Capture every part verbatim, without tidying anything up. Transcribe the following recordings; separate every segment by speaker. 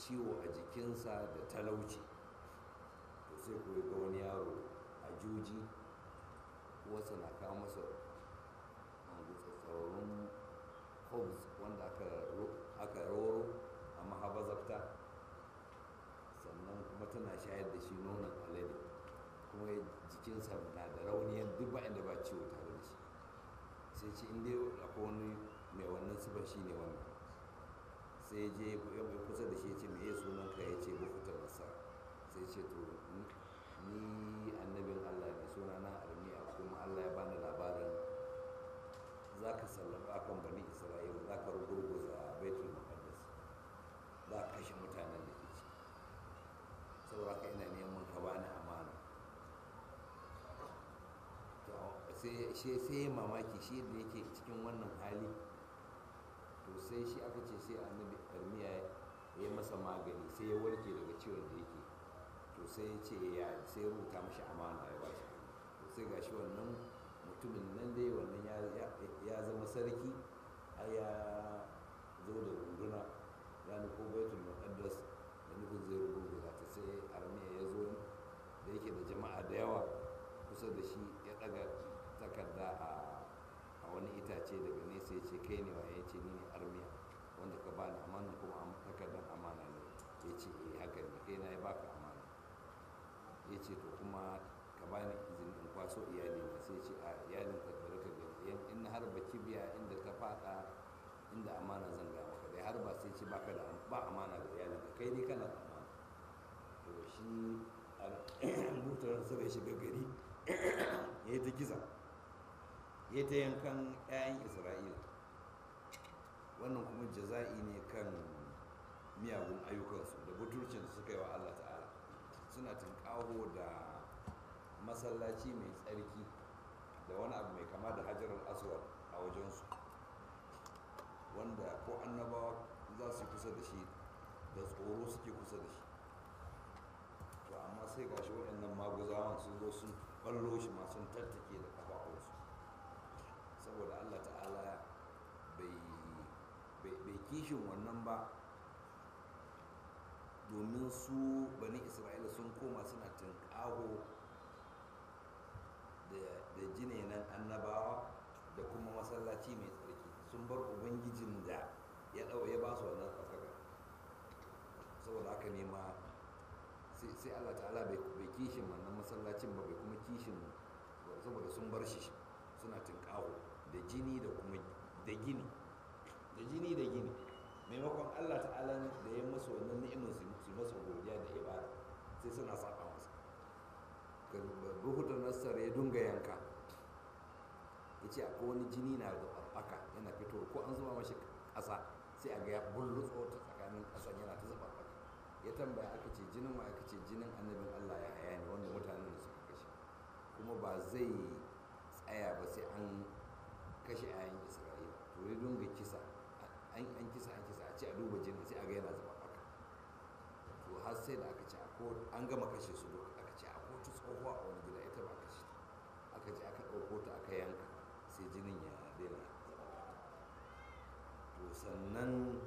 Speaker 1: ciwo a jikinsa da talauci. To sai ku ga wani yaro a juji wasu na kawo masa tsatsauran hobs wanda aka roro a mahabazarta, sannan kuma tana shayar da shi nonon alade, kuma jikinsa na da rauniyan duk ba inda ba ciwo tare da shi. sai ce inda akwai wani mai wannan sifar shi ne wannan. sai je ya mai kusa da shi ya ce mai sunan ka, ya ce bukutar nasara. sai ce to ni annabin Allah ne, suna na armiya, kuma Allah ya bani labarin za ka sallaba akan bani Isra'ila, za ka rugurguza baitul maqdis, za ka kashe mutanen da ke ci, saboda ka ina neman ka bani amana. sai sai mamaki shi da yake cikin wannan hali. to sai shi aka ce sai annabi armiya ya masa magani, sai ya warke daga ciwon da yake. to sai ya ce ya sai ya rubuta mashi amana ya ba shi. to sai gashi wannan mutumin nan dai wannan ya zama sarki, har ya zo da runduna ya nufo baitul muqaddas da nufin zai rubuta ta. sai armiya ya zo da yake da jama'a da yawa kusa da shi, ya daga takarda a wani itace daga nesa ya ce kai ne wa? ya ce ni ne armiya wanda ka bani amana, kuma takardar amana ne. ya ce eh haka ne, kai na ya baka amana. ya ce to kuma ka bani izini in kwaso iyali na. sai ce a iyalin ka bari ka gani, in har ba kibiya inda ta fada inda amana zan ga maka dai, har ba sai ce baka da ba amana da iyalin ka, kai dai kana da amana. to shi mutar sa bai shiga gari ya yi ta kisa, ya ta yankan 'ya'yan Isra'ila. wannan kuma jaza'i ne kan miyagun ayyukansu da butulcin da suka yi wa Allah ta'ala. suna tunƙaho da masallaci mai tsarki da wani abu mai kama da hajarar aswad a wajensu, wanda ko annabawa za su yi kusa da shi da tsoro suke kusa da shi. to amma sai gashi waɗannan maguzawan sun zo sun ballo shi ma sun tattake da kafafunsu, saboda Allah ta'ala bai kishin wannan ba, domin su bani Isra'ila sun koma suna tunƙaho da jinenan annabawa da kuma masallaci mai tsarki, sun bar ubangijin da ya ɗau ya ba su wannan tsakaka. saboda haka ne ma sai Allah ta'ala bai kishin wannan masallacin ba, bai kuma kishin, saboda sun bar shi suna tunƙaho da jini da kuma da gini da jini da gini maimakon Allah ta'ala da ya masa wannan ni'imar su masa godiya da ibada, sai suna saba masa. Buhutar Nassar ya dunga yanka, ya ce akwai wani jini na da ɓarɓaka yana fito, ko an zuba mashi ƙasa sai a ga ya bullutso ta tsakanin ƙasan yana ta zuba ɓarɓaka. ya tambaya aka ce jinin wa? aka ce jinin annabin Allah ya haya ne, wanda mutanen da suka kashe, kuma ba zai tsaya ba sai an kashe ayan Isra'ila. to ya dunga kisa, an kisa an kisa a ce a duba jinin, sai a ga yana zuba ɓarɓaka. to har sai da aka ce an gama kashe su duka, aka ce a kotu tsohuwa a wani gida, ita ba kashe ta, aka ce aka ɗauko ta aka yanka, sai jinin ya daina zama. to sannan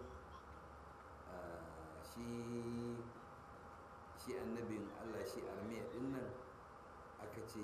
Speaker 1: shi shi annabin Allah, shi armiya din nan, aka ce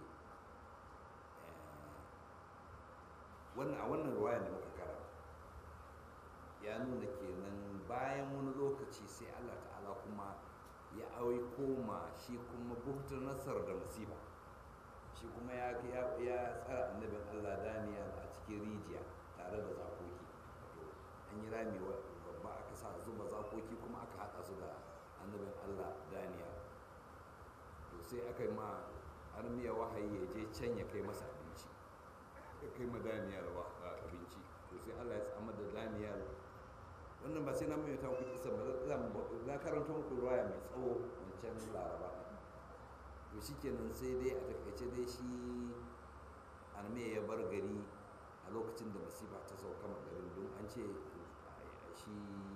Speaker 1: wannan a wannan ruwaya da muka kara ya nuna kenan bayan wani lokaci sai Allah ta'ala kuma ya auyi koma shi kuma buhutar nasar da musiba. shi kuma ya tsara annabin Allah Daniyal a cikin rijiya tare da zakoki. to an yi rami babba, aka sa zuba zakoki kuma aka haɗa su da annabin Allah Daniyal. to sai aka yi ma armiya wahayi ya je can ya kai masa abinci, ya kai ma Daniyal abinci. to sai Allah ya tsamar da Daniyal. wannan ba sai na mai ta kuɗi isa ba, na karanta muku ruwaya mai tsawo wancan laraba. to shi kenan sai dai a takaice dai shi armiya ya bar gari a lokacin da masifa ta sauka garin, don an ce shi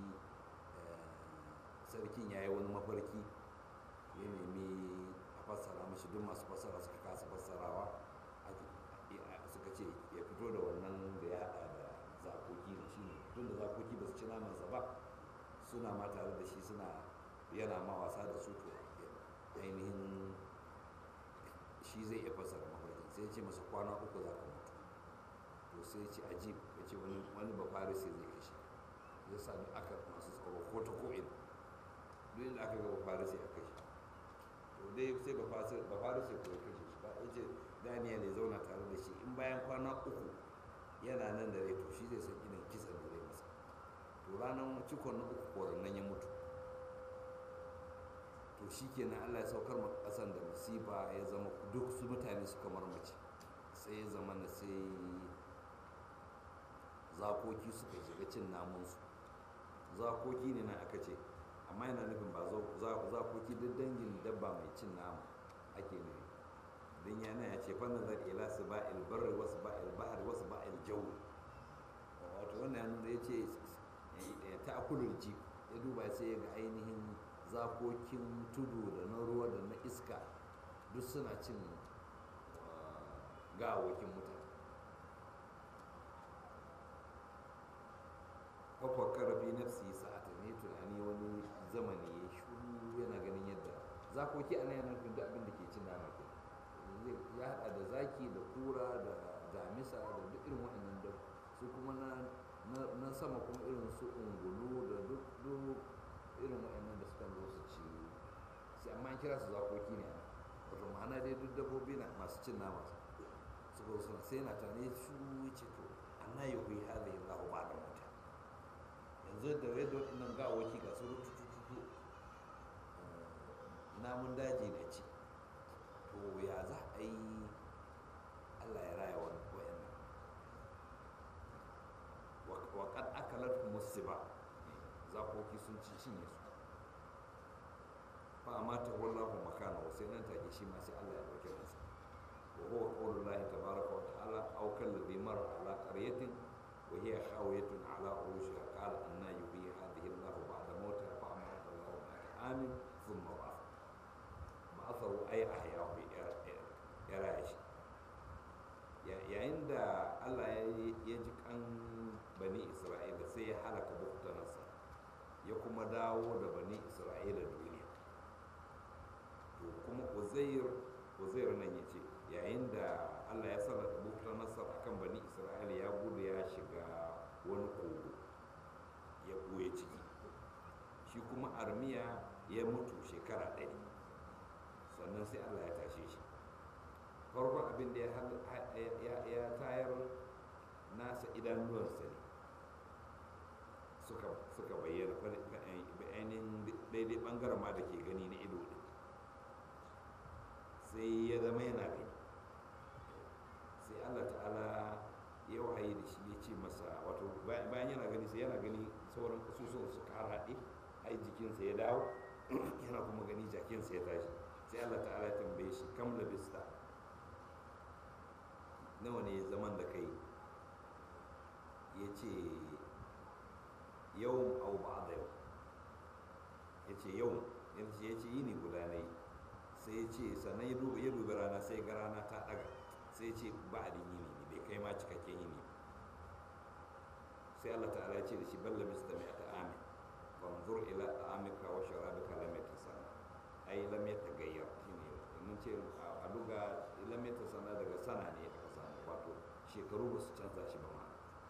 Speaker 1: sarkin ya yi wani mafarki, ya nemi a fassara mashi, duk masu fassara suka kasa fassarawa, suka ce ya fito da wannan da ya hada da zakoki ne, shi ne tun da zakoki ba su ci namansa ba, suna ma tare da shi suna yana ma wasa da su to ainihin shi zai iya fasara mafarkin sai ya ce masa kwana uku za ka mutu to sai ya ce ajib ya ce wani ba farisi zai kashe ya sa duk aka masu tsaro ko ta ko'ina duk inda aka ga ba farisi a kashe to dai sai ba farisi ko ya kashe shi ba ya ce daniel ya zauna tare da shi in bayan kwana uku yana nan da rai to shi zai san irin kisan da zai masa to ranar cikon na uku koran nan ya mutu to shi kenan allah ya saukar ma kasan da musiba ya zama duk su mutane suka marmace sai ya zama na sai zakoki suka shiga cin namunsu zakoki ne na aka ce amma yana nufin ba zakoki duk dangin dabba mai cin nama ake nufi don yana ya ce fannin zar ila su ba'il barri wasu ba'il bahar wasu ba'il jau wato wannan ya ce ta akulul ji ya duba sai ya ga ainihin zakokin tudu da na ruwa da na iska duk suna cin gawakin mutane kwakwakar fi nafsi sa'ata ne tunani wani zamani ya shuru yana ganin yadda zakoki ana yana nufin duk abin da ke cin nama ke ya hada da zaki da kura da damisa da duk irin waɗannan da su kuma na sama kuma irin su ungulu da duk irin waɗannan da suka zo su ci sai amma an kira su zakoki ne wato ma'ana dai duk dabbobi na masu cin nama suka zo sai na tane su ce to anna yi hui hali lahu ba da mutane yanzu da yadda waɗannan gawaki ga su rutututu namun daji na ci to ya za a yi allah ya raya waɗannan waƙad akalar musiba zakoki sun ci cinye su fa amma ta wallahu makana sai nan take shi ma sai allah ya ɗauke masa wa huwa qaulullahi tabaraka wa ta'ala aw kalladhi marra ala qaryatin wa hiya khawiyatun ala urushiha qala anna yuhyi hadhihi allah ba'da mawtiha fa amata allah amin thumma ba'atha ba'athahu ay ahyahu ya raya shi yayin da allah ya ji kan bani isra'ila sai ya halaka buktanarsa ya kuma dawo da bani isra'ila duniya to kuma uzair uzair nan ya ce yayin da allah ya sarrafa buktanarsa a kan bani isra'ila ya gudu ya shiga wani kogo ya ɓoye ciki shi kuma armiya ya mutu shekara ɗari sannan sai allah ya tashe shi farkon abin da ya tayar nasa idanuwansa ne suka bayyana ainihin daidai bangaren ma da ke gani na ido ne sai ya zama yana gani sai allah ta'ala ya wahayi da shi ya ce masa wato bayan yana gani sai yana gani sauran kasusuwan suka har haɗe ai jikinsa ya dawo yana kuma gani jakinsa ya tashi sai allah ta'ala ya tambaye shi kam labista nawa ne zaman da kai ya ce yau au ba da yau ya ce yau ya ce yini guda ne sai ya ce sannan ya dubi rana sai ga rana ta daga sai ya ce ba a din yini ne bai kai ma cikakken yini sai Allah ta'ala ya ce da shi balla mista mai ta amin fanzur ila ta'amika wa sharabika lam yatasana ai lam yatagayyar shine mun ce a luga lam yatasana daga sana ne aka samu wato shekaru ba su canza shi ba ma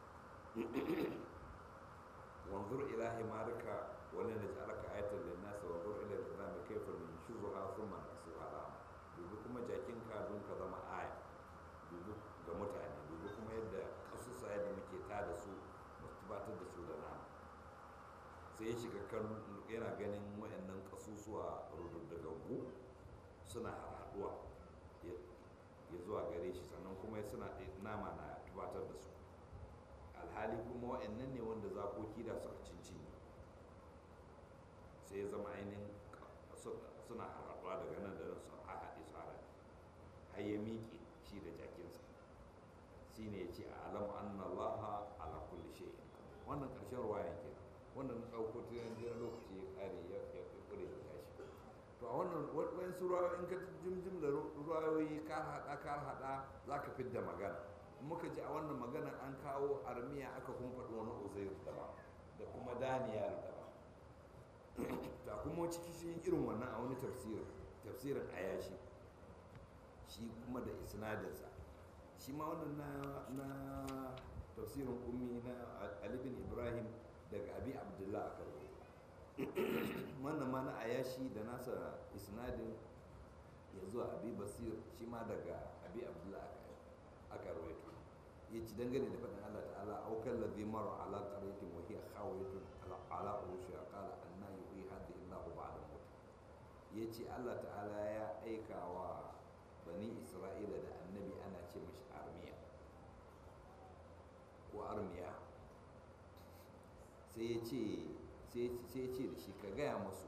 Speaker 1: wanzur ila himarika wani da ja'alaka ayatan linnas wanzur ila al-izami kayfa nunshuzuha thumma nasuha lama dubi kuma jakinka don ka zama aya dubi ga mutane dubi kuma yadda kasusa yadda muke ta da su mu tabbatar da su da nama sai ya shiga kan yana ganin wayannan kasusuwa rududdagaggu suna haɗuwa ya zuwa gare shi sannan kuma suna nama na tabbatar da su alhali kuma wa'annan ne wanda zakoki da suka cincinye sai ya zama ainihin suna harhaɗuwa daga nan da su a haɗe su haɗe har ya miƙe shi da jakinsa shi ne ya ce a alamu anna allaha ala kulli shay'in wannan ƙarshen ruwayan ke wannan na ɗauko tuyan jiran lokaci ya ƙare ya ƙure ya tashi to a wannan wani su ruwayoyi in ka jimjim da ruwayoyi ka haɗa ka haɗa za ka fidda magana muka ji a wannan magana an kawo armiya aka kuma faɗi wani uzair daban da kuma daniyar daban ta kuma ciki shi irin wannan a wani tafsirin tafsirin ayashi shi kuma da isnadinsa shi ma wannan na, na tafsirin ummi na Ali bin Ibrahim daga Abi Abdullah aka rubuta wannan ma na ayashi da nasa isnadin ya zuwa Abi Basir shi ma daga Abi Abdullah aka rubuta ya ci dangane da faɗin Allah ta'ala aukan ladhi marra ala qaryatin wa hiya khawiyatun ala urushiha qala anna yuhyi hadhihi Allahu ba'da maut yace Allah ta'ala ya aika wa bani Isra'ila da annabi ana ce mashi armiya ko armiya sai ya ce sai ya ce da shi ka gaya masu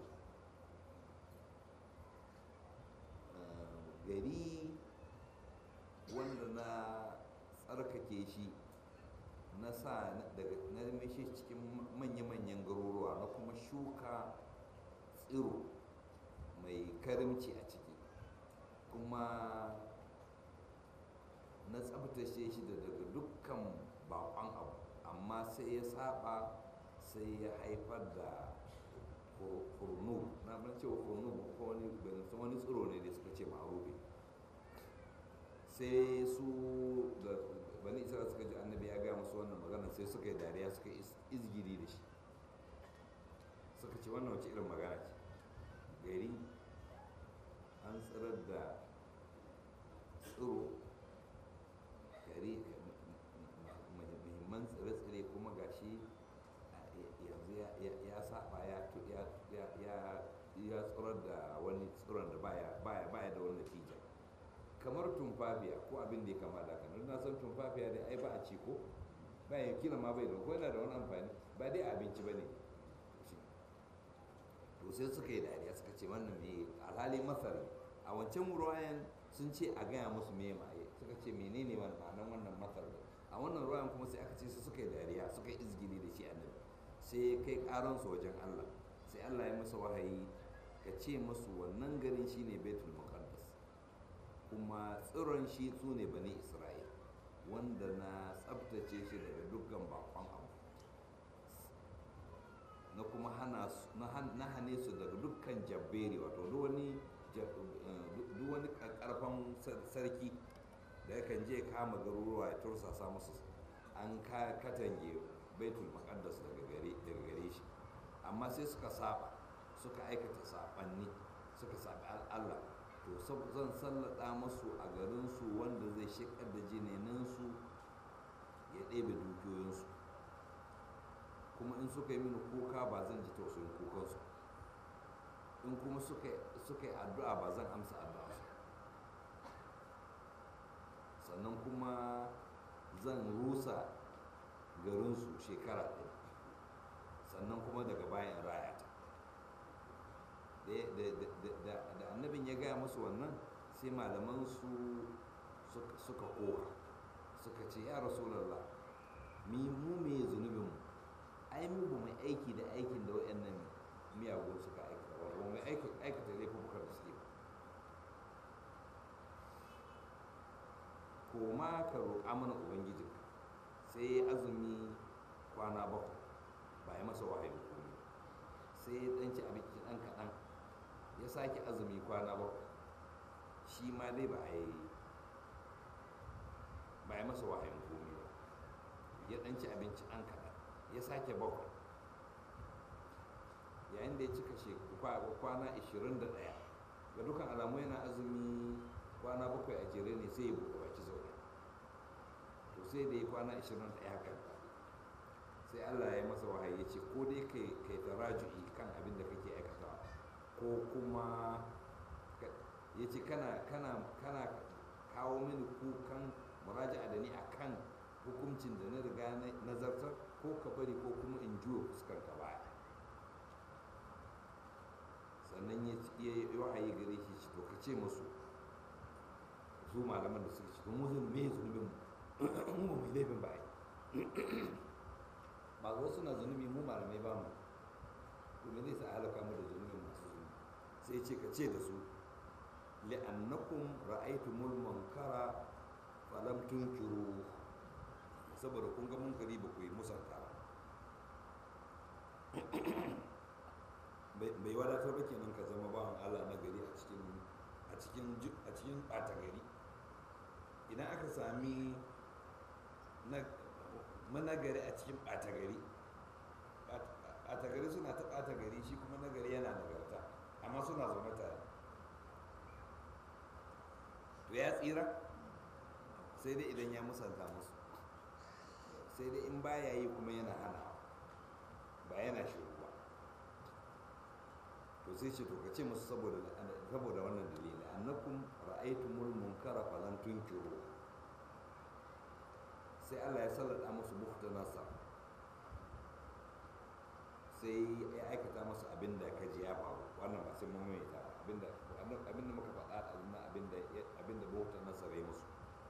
Speaker 1: gari wanda na tsarkake shi na sa daga na shi cikin manya-manyan garuruwa na kuma shuka tsiro mai karimci a ciki kuma na tsabtace shi da daga dukkan bakon abu amma sai ya saba sai ya haifar da furnu na ban cewa furnu ko wani wani tsiro ne da suka ce ma'arufi sai su da bani isra'ila suka ji annabi ya gaya musu wannan magana sai suka yi dariya suka yi izgiri da shi suka ce wannan wace irin magana ce gari an tsirar da tsiro gari muhimman tsire-tsire kuma gashi yanzu ya saba ya tsirar da wani tsiron da baya da wani natija kamar tumfafiya ko abin da ya kama da kanar na san tumfafiya dai ai ba a ci ko bayan kila ma bai da ko yana da wani amfani ba dai abinci ba ne to sai suka yi dariya suka ce wannan me alhali masar a wancan ruwayan sun ce a gaya musu me maye suka ce menene ma'anar wannan masar a wannan ruwayan kuma sai aka ce su suka yi dariya suka yi izgili da shi annabi sai kai karansu wajen Allah sai Allah ya masa wahayi ka ce musu wannan garin shine Baitul Muqaddas kuma tsiron shi su ne bani Isra'il wanda na tsabtace shi daga dukkan bakon abu na kuma na hane su daga dukkan jabberi wato duk wani duk wani karfan sarki da yakan je kama garuruwa ya tursasa musu an katange Baitul Muqaddas daga gare shi amma sai suka saba suka aikata sabanni suka sabi Allah to zan sallada masu a garinsu wanda zai shekar da jininansu ya ɗebe dukiyoyinsu kuma in suka yi mini kuka ba zan ji tausayin kukansu in kuma suka yi addu'a ba zan amsa addu'a su sannan kuma zan rusa garinsu shekara ɗaya sannan kuma daga bayan rayata da annabin ya gaya musu wannan sai malaman su suka koka suka ce ya rasulallah mi mu me zunubin mu ai mu ba mai aiki da aikin da wayannan miyagun suka aikata ba ba mai aikata laifukan da suke ba ko ma ka roƙa mana ubangijinka sai ya azumi kwana bakwai ba ya masa wahayin komai sai ya ɗanci abinci ɗan kaɗan ya sake azumi kwana bakwai shi ma dai ba a yi ba ya masa wahayin komai ba ya ɗanci abinci ɗan kaɗan ya sake bakwai yayin da ya cika kwana ashirin da ɗaya ga dukkan alamu yana azumi kwana bakwai a jere ne sai ya buɗe baki zaune to sai da ya kwana ashirin da ɗaya kan sai Allah ya masa wahayi ya ce ko dai kai kai taraju'i kan abin da kake aikatawa ko kuma ya ce kana kana kana kawo mini kukan muraja'a da ni akan hukuncin da na riga na nazartar ko ka bari ko kuma in juya fuskar ka baya sannan ya yi wahayi gare shi to ka ce musu su malaman da suka ce to mu zan me zunubin mu mu mai laifin ba ba wasu na zunubi mu malamai ba mu to me zai sa halaka mu da zunubin masu zunubi sai ce ka ce da su li'annakum ra'aytumul munkara falam tunkiru saboda kun ga munkari ba ku yi musanta ba bai wadatar ba kenan ka zama bawan Allah na gari a cikin a cikin a cikin ɓata gari. Idan aka sami managari a cikin ɓata gari, ɓata gari suna ta ɓata gari, shi kuma nagari yana nagarta, amma suna zaune tare, to ya tsira sai dai idan ya musanta musu, sai dai in baya yi kuma yana hana ba yana shiru ba. to sai ce to ka ce musu saboda saboda wannan dalili, annakum ra'aytumul munkara falan tunkiru, sai Allah ya sallada musu bukta nasa, sai ya aikata musu abinda ka ji ya faru. Wannan ba sai mun mai ta abinda abinda muka faɗa a zuna abinda abinda bukta nasa ya musu.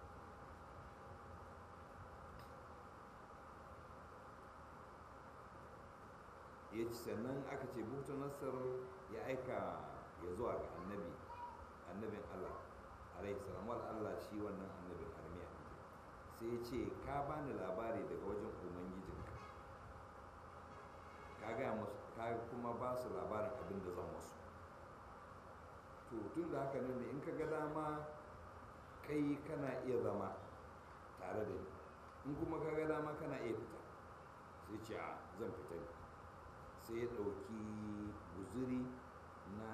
Speaker 1: Ya ci sannan aka ce bukta nasar ya aika ya zuwa ga annabi annabin Allah alaihi salam, wal Allah shi wannan annabin armiya, sai ya ce ka bani labari daga wajen ubangijinka, ka gaya musu ka kuma ba su labarin abin da zan musu. to tun da haka nan ne in ka ga dama kai kana iya zama tare da ni, in kuma ka ga dama kana iya fita. sai ce a zan fita ne. sai ya ɗauki guzuri na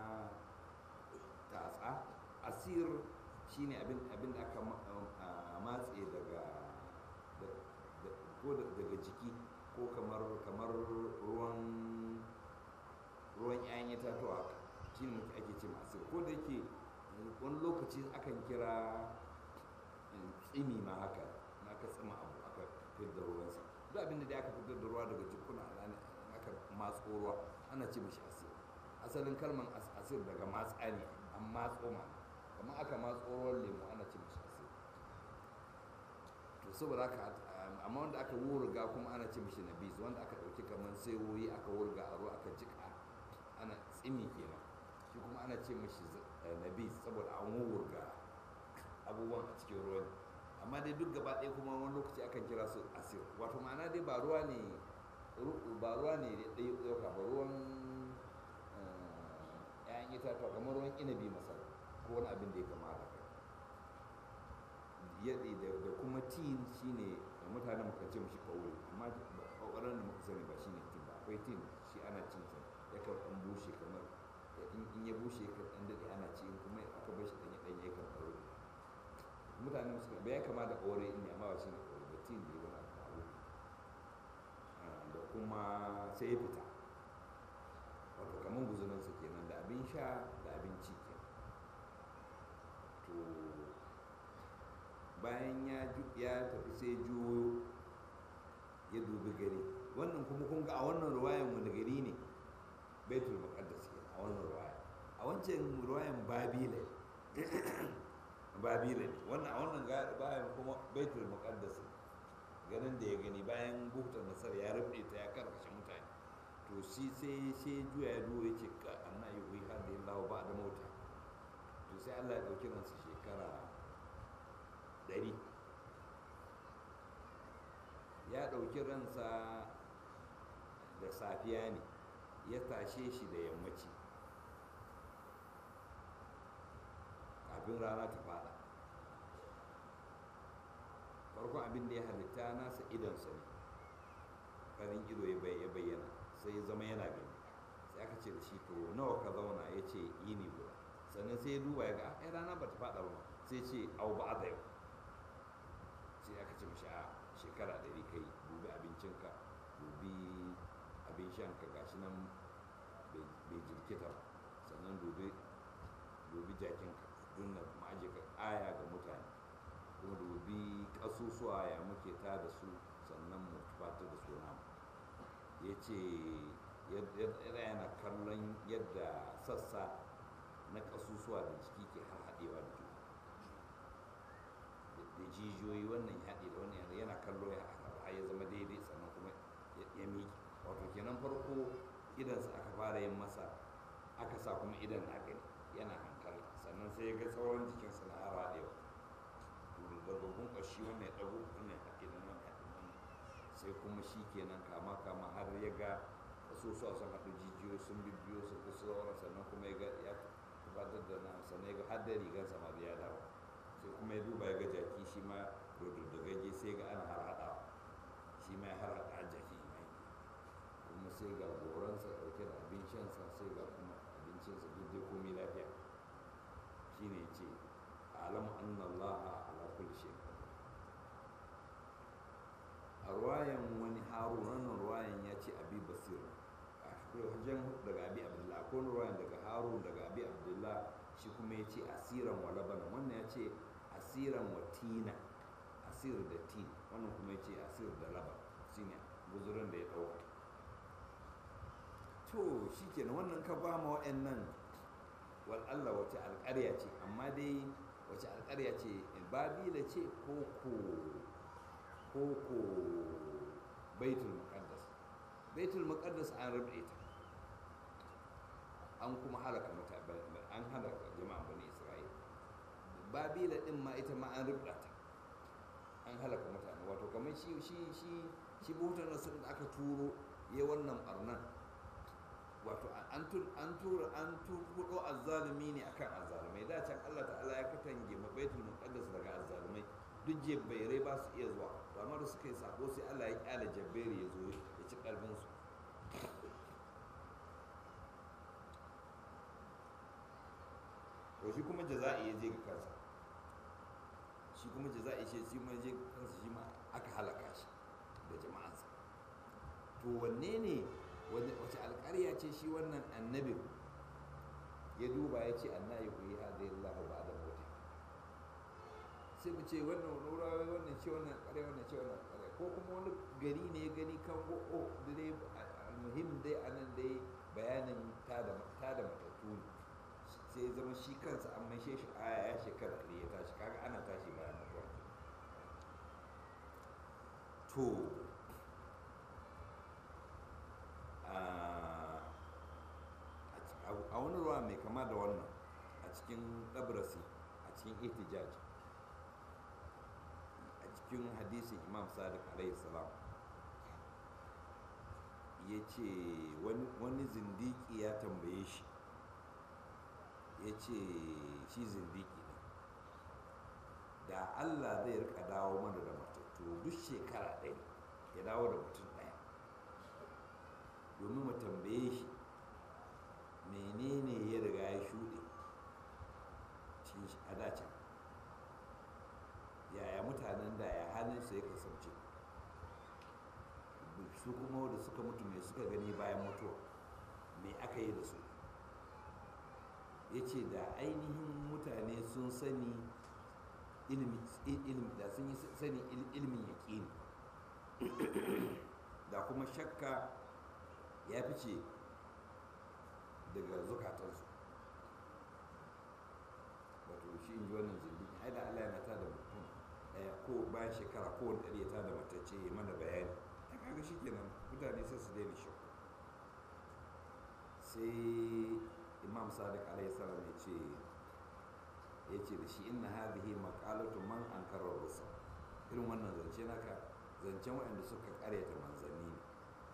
Speaker 1: tatsa. Asir shine abin abin da aka matse daga ko daga jiki, ko kamar kamar ruwan ruwan ƴaƴan itatuwa, shine muke ake ce asir. ko da yake wani lokaci akan kira tsimi ma haka, na aka tsima abu aka fitar da ruwansa. duk abin da dai aka fitar da ruwa daga jikuna aka matso ruwa ana ce mishi asir. asalin kalmar asir daga matsa ne, an matso ma kamar aka matso ruwan lemu ana ce mishi asir. to saboda haka amma wanda aka wurga kuma ana ce mishi nabis, wanda aka dauki kamar sayoyi aka wurga a ruwa aka jika ana tsimi kenan, shi kuma ana ce mishi nabis saboda an wurga abubuwan a cikin ruwan. amma dai duk gaba ɗaya kuma wani lokaci akan kira su asir, wato ma'ana dai ba ruwa ne ba ruwa ne ɗaya ɗauka ba, ruwan ƴaƴan itatuwa kamar ruwan inabi masara ko wani abin da ya kama da kai. da kuma tin shine mutane muka ce mishi kauri, amma ƙwaƙwaran da muka sani ba shine tin ba. akwai tin shi ana cin sa ya kan ɗan bushe, kamar in ya bushe ya kan ɗan daɗe ana ci, kuma aka bar shi ɗanye ɗanye kan kauri. mutane suka bai kama da ƙore ne, amma ba shi ne ƙore ba, tin ne wani abu. da kuma sai ya fita, wato kamar guzurinsa kenan, da abin sha da abinci kenan. to bayan ya tafi sai juyo ya dubi gari. wannan kuma kun ga a wannan ruwayan wani gari ne? baitul muqaddas kenan a wannan ruwaya. a wancan ruwayan babila babila ne, wannan a wannan bayan kuma baitul muqaddas ganin da ya gani bayan buktar nasar ya rufe ta ya karkashe mutane. to shi sai sai juya ya duwa ya ce ka anna yi wai har da yin lawa ba da mota. to sai Allah ya ɗauki ransa shekara ɗari. ya ɗauki ransa da safiya ne, ya tashe shi da yammaci kafin rana ta fada. farkon abin da ya halitta nasa idonsa ne, farin ido ya bayyana, sai ya zama yana gani. sai aka ce da shi to nawa ka zauna? ya ce yini guda. sannan sai ya duba ya ga ai rana ba ta fada ba, sai ce au ba da yau. sai aka ce mashi a shekara ɗari kai, dubi abincinka, dubi abin shanka gashi nan bai jirkita ba, sannan dubi dubi jakinka don na ma'aje ka aya ga mutane, kuma dubi ƙasusuwa ya muke ta da su, sannan mu fata da su namu. ya ce yana kallon yadda sassa na ƙasusuwa da jiki ke har haɗewa da juna, da jijiyoyi wannan ya haɗe da wannan yana kallo ya har ya zama daidai, sannan kuma ya miƙe. wato kenan farko idansa aka fara yin masa, aka sa kuma idan na gani yana hankali, sannan sai ya ga sauran jikinsa na har haɗewa, daga ƙashi wannan ya ɗago wannan ya haɗe da wannan ya haɗe, sai kuma shi kenan kama kama har ya ga kasusuwa sun haɗu jijiyoyi sun bibbiyo su kusa sauran sannan kuma ya ga ya tabbatar da na sannan ya ga har da rigar sama da ya dawo sai kuma ya duba ya ga jaki shi ma rododogagge sai ga ana har haɗawa shi ma ya har haɗa jaki mai kuma sai ga goransa ɗauke da abin shansa sai ga kuma abincinsa duk dai komai lafiya shine ya ce alamu anna allaha ala kulli shay'in a ruwayan wani harun wannan ruwayan ya ce abi basir a wajen daga abi abdullah ko ruwayan daga harun daga abi abdullah shi kuma ya ce asiran wa labana wannan ya ce asiran wa tina asir da tin wannan kuma ya ce asir da laban shine guzurin da ya dauka to shi kenan wannan ka ba ma wa'annan wal Allah wace alƙarya ce amma dai wace alƙarya ce babila ce ko ko ko ko baitul muqaddas baitul muqaddas an rubuta ta an kuma halaka mutane an halaka jama'a bani isra'ila babila din ma ita ma an rubuta ta an halaka mutane wato kamar shi shi shi shi bautar nasu da aka turo ya wannan barnan wato an tur an tura an turbudo azzalumi ne akan azzalumai da can Allah ta'ala ya katange ma baitul muqaddas daga azzalumai duk jabbairai ba su iya zuwa to amma da suka yi sako sai Allah ya kyale jabbairi ya zo ya ci karfin su to shi kuma jaza'i ya je ga kansa shi kuma jaza'i shi shi ma je ga kansa shi ma aka halaka shi da jama'ansa to wanne ne wace alƙarya ce shi wannan annabin ya duba ya ce annayi ku yi hadai Allah ba da mota sai mu ce wannan wurawa wannan ce wannan ƙarya wannan ce wannan ƙarya ko kuma wani gari ne ya gani kan go'o da dai almuhim dai a nan dai bayanin ta da matattu ne sai ya zama shi kansa an maishe shi aya ya shekara ɗari ya tashi kaga ana tashi bayan mutuwa to a wani ruwa mai kama da wannan a cikin ɗabrasi a cikin ihtijaj a cikin hadisin imam sadiq alaihi salam ya ce wani zindiki ya tambaye shi ya ce shi zindiki ne da Allah zai rika dawo mana da matattu duk shekara ɗaya ya dawo da mutum ɗaya domin mu tambaye shi menene ya riga ya shuɗe cikin a dacin yaya mutanen da ya halinsa ya kasance su kuma wanda suka mutu mai suka gani bayan mutuwa me aka yi da su ya ce da ainihin mutane sun sani ilimi da sun yi sani ilimin yaƙini da kuma shakka ya fice daga zukatansu wato shi in ji wannan zindigi ai da Allah yana tada mutum ɗaya ko bayan shekara ko wani ɗari ya tada matacce ya mana bayani ta kaga shi kenan mutane sai su daina shakku sai imam sadiq alaihi salam ya ce ya ce da shi inna hadhihi maqalatu man ankara rusul irin wannan zance naka zancen waɗanda suka ƙaryata manzanni ne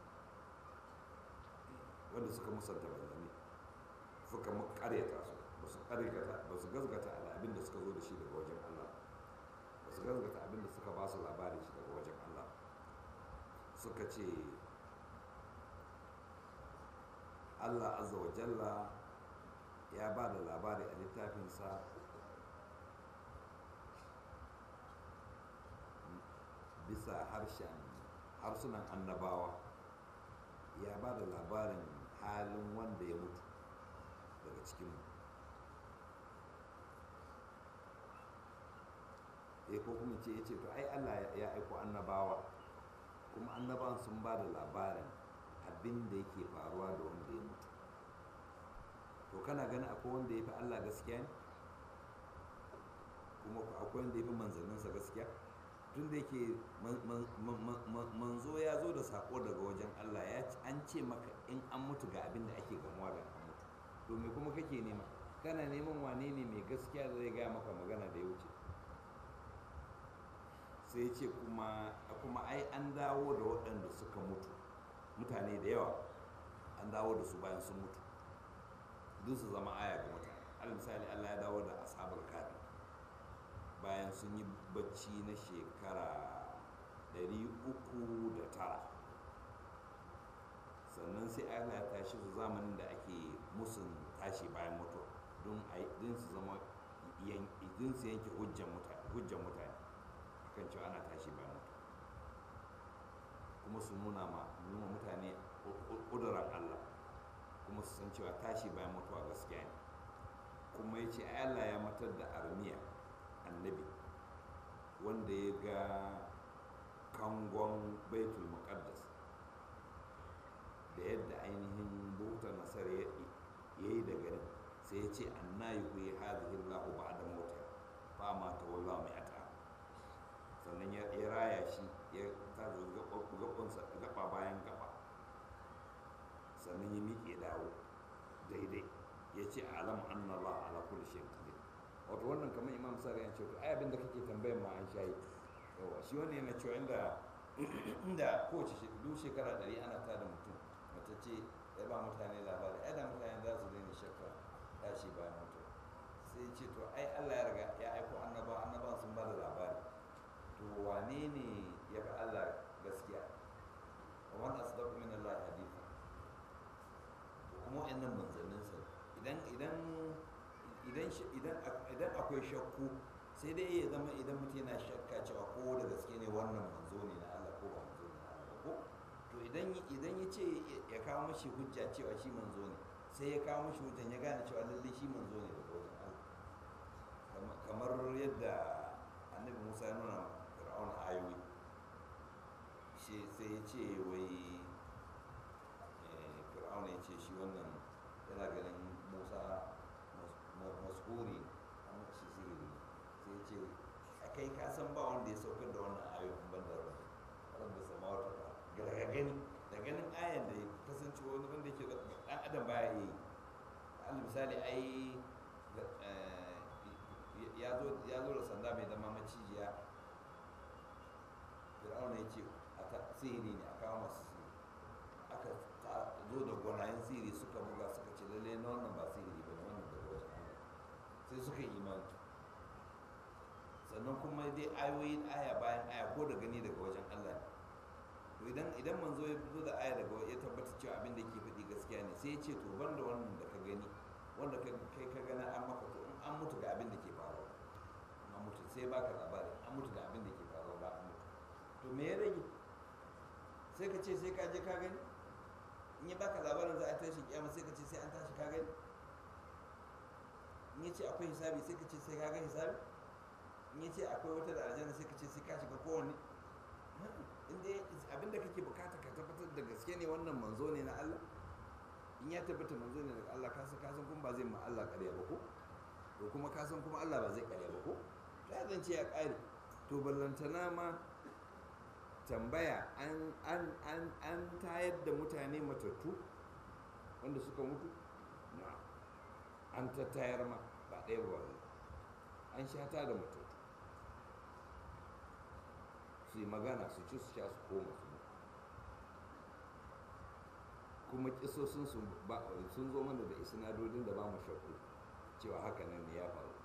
Speaker 1: wanda suka musanta manzanni suka ƙaryata su ba su ƙaryata ba su gazgata abin da suka zo da shi daga wajen Allah ba su gazgata abin da suka ba su labarin shi daga wajen Allah suka ce Allah azza wa jalla ya ba da labari a littafinsa bisa harshen harsunan annabawa ya ba da labarin halin wanda ya mutu daga cikinmu ya ko kuma ce ya ce to ai Allah ya aiko annabawa kuma annabawan sun ba da labarin abin da yake faruwa da wanda ya mutu to kana ganin akwai wanda ya fi Allah gaskiya ne kuma akwai wanda ya fi manzanninsa gaskiya tun da yake manzo ya zo da sako daga wajen Allah ya an ce maka in an mutu ga abin da ake gamuwa da an mutu to me kuma kake nema kana neman wane ne mai gaskiya da zai gaya maka magana da ya wuce sai ce kuma kuma ai an dawo da waɗanda suka mutu mutane da yawa an dawo da su bayan sun mutu duk su zama aya ga mutane. Alal misali Allah ya dawo da ashabul kafi bayan sun yi bacci na shekara ɗari uku da tara, sannan sai Allah ya tashi su zamanin da ake musun tashi bayan mutuwa don su zama don su yanke hujjan mutane akan cewa ana tashi bayan mutuwa, kuma su nuna ma nuna mutane ƙudurar Allah, kuma su san cewa tashi bayan mutuwa gaskiya ne. Kuma ya ce Allah ya matar da armiya annabi wanda ya ga kangon baitul muqaddas da yadda ainihin bauta nasar ya yi da garin, sai ya ce anna yuhyi hadhihi Allahu ba'da mawtiha fa ma tawalla mi'ata, sannan ya raya shi ya tazo gabansa gaba bayan gaba, sannan ya miƙe dawo daidai, ya ce alam anna Allah ala kulli shay'in qadir. Wato wannan kamar Imam Sari ya ce to ai abin da kake tambayar ma an shayi yawa shi wannan yana cewa inda inda kowace duk shekara ɗari ana tada mutum mace ce ya ba mutane labari, ai da mutane za su daina shakka tashi bayan mutuwa. Sai ce to ai Allah ya riga ya aiko annaba annaba sun ba da labari, to wane ne ya fi Allah gaskiya, wa man asdaqu min Allah haditha, to kuma wa'annan manzanninsa idan idan idan idan idan akwai shakku sai dai ya zama idan mutum yana shakka cewa ko da gaske ne wannan manzo ne na Allah ko ba manzo ne na Allah ko, to idan idan ya ce ya kawo mashi hujja cewa shi manzo ne, sai ya kawo mashi hujjan ya gane cewa lalle shi manzo ne daga wajen Allah, kamar yadda annabi Musa ya nuna Fir'aun ayoyi, shi sai ya ce wai Fir'aun ya ce shi wannan yana ganin Musa maskuri an mashi sihiri, sai ce a kai ka san ba wanda ya saukar da wannan ayoyin ban da rabbi rabbi samawati ga daga gani da ganin ayan da ya kasance wani wanda yake dan adam baya yi. Al misali ai ya zo ya zo da sanda mai zama macijiya, Fir'auna ya ce a sihiri ne a kawo masu sihiri, aka zo da gwanayen sihiri suka buga suka ce lalle na wannan ba sihiri ba ne, wannan daga wajen Allah, sai suka yi imani. Sannan kuma dai ayoyin aya bayan aya ko da gani daga wajen Allah ne, to idan idan manzo ya fito da aya daga ya tabbata cewa abin da yake faɗi gaskiya ne, sai ya ce to banda wannan da ka gani wanda kai ka gana an maka, to in an mutu ga abin da ke faruwa, an mutu sai baka labari an mutu ga abin da ke faruwa ba an mutu, to me ya rage sai ka ce sai ka je ka gani, in ya baka labarin za a tashi kiyama sai ka ce sai an tashi ka gani, in ya ce akwai hisabi sai ka ce sai ka ga hisabi, in ya ce akwai wata da aljanna sai ka ce sai ka shiga kowanne. Inda abinda kake bukata ka tabbatar da gaske ne wannan manzo ne na Allah, in ya tabbata manzo ne daga Allah kasan kasan kuma ba zai ma Allah ƙarya ba ko, to kuma kasan kuma Allah ba zai ƙarya ba ko, ta zan ce ya ƙare. To ballantana ma tambaya an an an an tayar da mutane matattu wanda suka mutu na an ta tayar ma ba ɗaya ba an sha ta da matattu su yi magana su ci su sha su koma su mutu, kuma kisosin sun zo mana da isnadodin da ba mu shakku cewa haka nan ne ya faru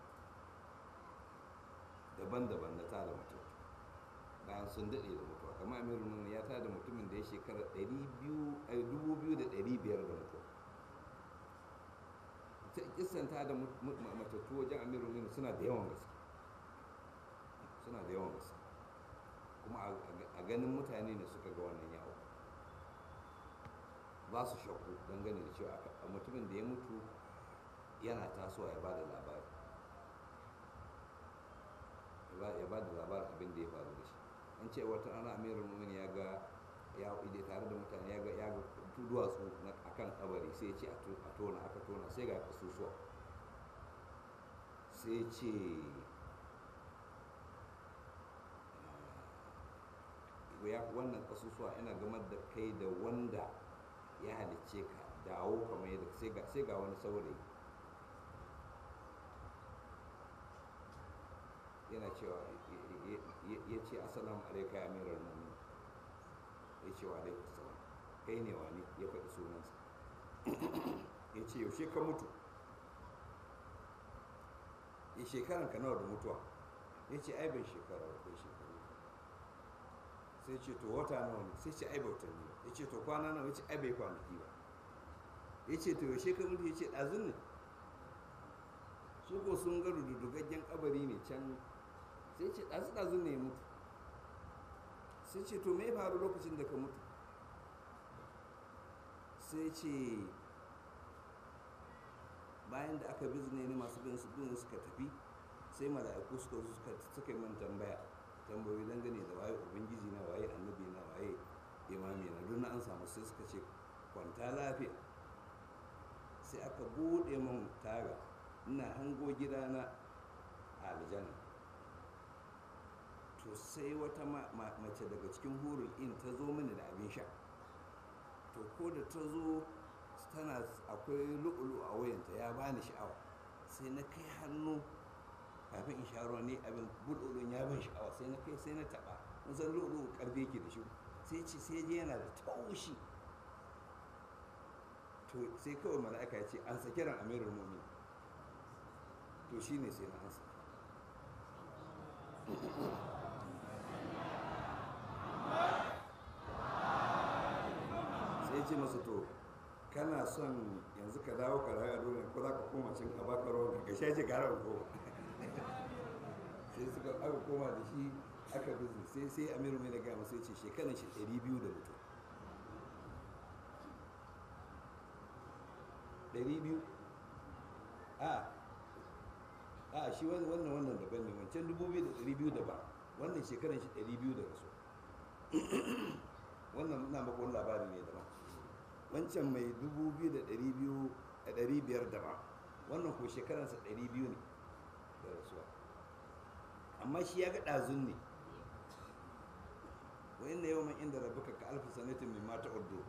Speaker 1: daban-daban na tada mutum bayan sun daɗe da mutuwa, kamar amirul mu'minin ya tada mutumin da ya shekara dubu biyu da ɗari biyar da mutuwa. ta kisan tada matattu wajen amirul mu'minin suna da yawan gaske suna da yawan gaske kuma a ganin mutane ne suka ga wannan yawo ba su shakku dangane da cewa a mutumin da ya mutu yana tasowa ya ba da labari ya ba da labarin abin da ya faru da shi. An ce wata ana amirul mu'minin ya ga ya ide tare da mutane ya ga ya ga duwatsu a kan kabari, sai ya ce a tona aka tona sai ga kasusuwa, sai ya ce ya wannan kasusuwa ina gamar da kai da wanda ya halicce ka dawo kamar yadda sai ga sai ga wani saurayi yana cewa ya ce assalamu alaika ya amiral mu'minin, ya ce wa alaikum salam kai ne wani ya faɗi sunansa, ya ce yaushe ka mutu, ya shekaran ka nawa da mutuwa, ya ce ai bai shekara ba bai shekaru, sai ce to wata nawa ne, sai ce ai bai watanni ba, ya ce to kwana nawa, ya ce ai bai kwanaki ba, ya ce to yaushe ka mutu, ya ce ɗazun ne. Su ko sun ga rududugaggen kabari ne can, sai ce ɗazu ɗazun ne ya mutu, sai ce to me ya faru lokacin da ka mutu, sai ce bayan da aka bizne ne masu bin su bin suka tafi, sai mala'iku suka zo suka suka yi man tambaya tambayoyi dangane da waye ubangiji na, waye annabi na, waye imami na, duk na an samu, sai suka ce kwanta lafiya. Sai aka bude man taga, ina hango gidana a aljanna. To sai wata mace daga cikin hurul in ta zo mini da abin sha, to ko da ta zo tana akwai lu'ulu a wayanta ya bani sha'awa, sai na kai hannu kafin in sha ruwa ne abin bululun ya ban sha'awa, sai na kai sai na taba, mun san lu'ulu karfe yake da shi, sai ce sai je yana da taushi. To sai kawai mala'ika ya ce an saki ran amirul mu'minin, to shine sai na ansa. Sai ce masa to kana son yanzu ka dawo ka rayu a duniya ko za ka koma cin ka baka ruwan ka sha ce gara ko sai suka aka koma da shi aka bizu, sai sai amiru mai da gama sai ce shekaran shi ɗari biyu da mutu, ɗari biyu a a shi wannan wannan daban ne, wancan dubu biyu da ɗari biyu daban, wannan shekaran shi ɗari biyu da rasu. Wannan na maka wani labari ne daban, wancan mai dubu biyu da ɗari biyu da ɗari biyar daban, wannan ko shekaransa ɗari biyu ne da rasuwa, amma shi ya ga ɗazun ne. Wa inna yawman inda rabbika ka alfi sanatin mimma ta'uddu.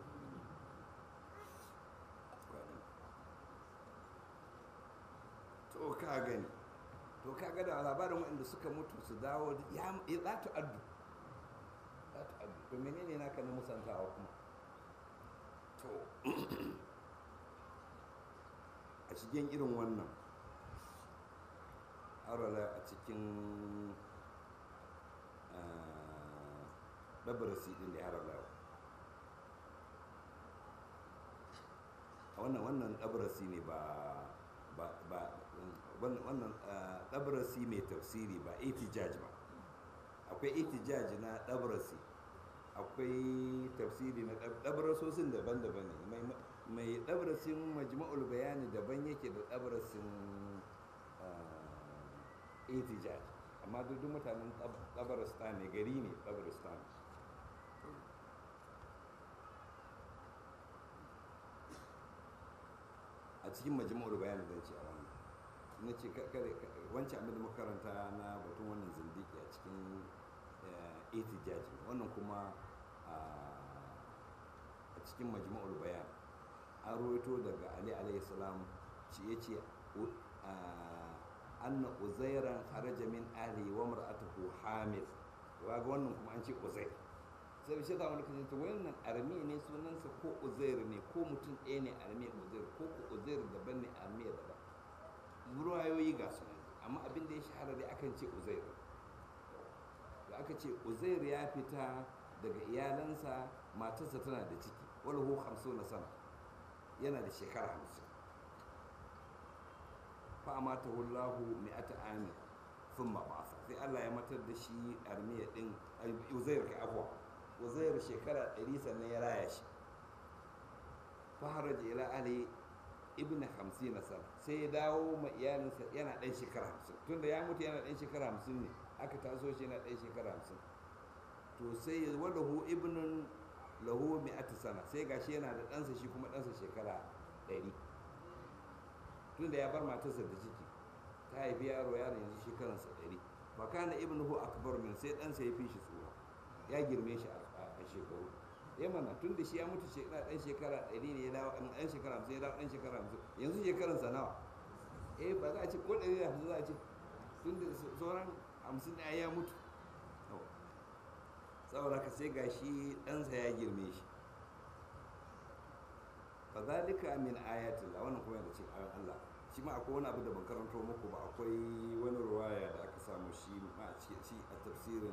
Speaker 1: To ka gani, to ka ga da labarin waɗanda suka mutu su dawo ya za ta addu, za ta addu, to menene naka na musantawa kuma? To a cikin irin wannan arala a cikin ɗabarasi ɗin da ya harala a wannan wannan ɗabarasi ne ba ba wannan ɗabarasi mai tafsiri ba ihtijaj ba. Akwai ihtijaj na ɗabarasi, akwai tafsiri na ɗabarasosin daban-daban ne. Mai ɗabarasin majma'ul bayani daban yake da ɗabarasin ihtijaj, amma duk mutanen ɗabarastan ne, gari ne ɗabarastan. A cikin majma'ul bayani zan ce a wannan na ce kare wancan abin da makaranta na batun wannan zindiki a cikin ihtijaj, wannan kuma a cikin majma'ul bayan an rawaito daga ali alayhi salam shi yace anna uzairan kharaja min ahli wa mar'atuhu hamil. Wa ga wannan kuma an ce uzair, sai shi da wani kace to wannan armi ne sunansa ko uzair ne, ko mutum ɗaya ne armi uzair, ko ko uzair daban ne armi daban, ruwayoyi ga su, amma abin da ya shahara dai akan ce uzair. Da aka ce uzair ya fita daga iyalansa, matarsa tana da ciki, wala hu hamsin sana, yana da shekara hamsin. fa amata wallahu mi'ata amin thumma ba'atha, sai Allah ya matar da shi armiya din uzair ka afwa uzair shekara ɗari sannan ya raya shi. fa haraja ila ali ibn hamsin sana, sai ya dawo ma iyalinsa yana ɗan shekara hamsin, tunda ya mutu yana ɗan shekara hamsin ne, aka taso shi yana ɗan shekara hamsin. To sai ya walahu ibnun lahu mi'atu sana, sai gashi yana da ɗansa shi kuma ɗansa shekara ɗari, tunda ya bar matarsa da ciki ta haifi yaro yaro yanzu shekaransa ɗari. fa kana ibnuhu akbar min, sai ɗansa ya fi shi tsoro, ya girme shi a shekaru. Ya mana tunda shi ya mutu shekara ɗan shekara ɗari ne ya dawo ɗan shekara hamsin, ya dawo ɗan shekara hamsin, yanzu shekaransa nawa? Eh ba za a ce ko ɗari da hamsin za a ce, tunda sauran hamsin ɗaya ya mutu. saboda ka sai gashi ɗansa ya girme shi. fadhalika min ayatillah, wannan kuma yana cikin ayoyin Allah. Shi ma akwai wani abu da ban karanto muku ba, akwai wani ruwaya da aka samu shi ma a cikin shi a tafsirin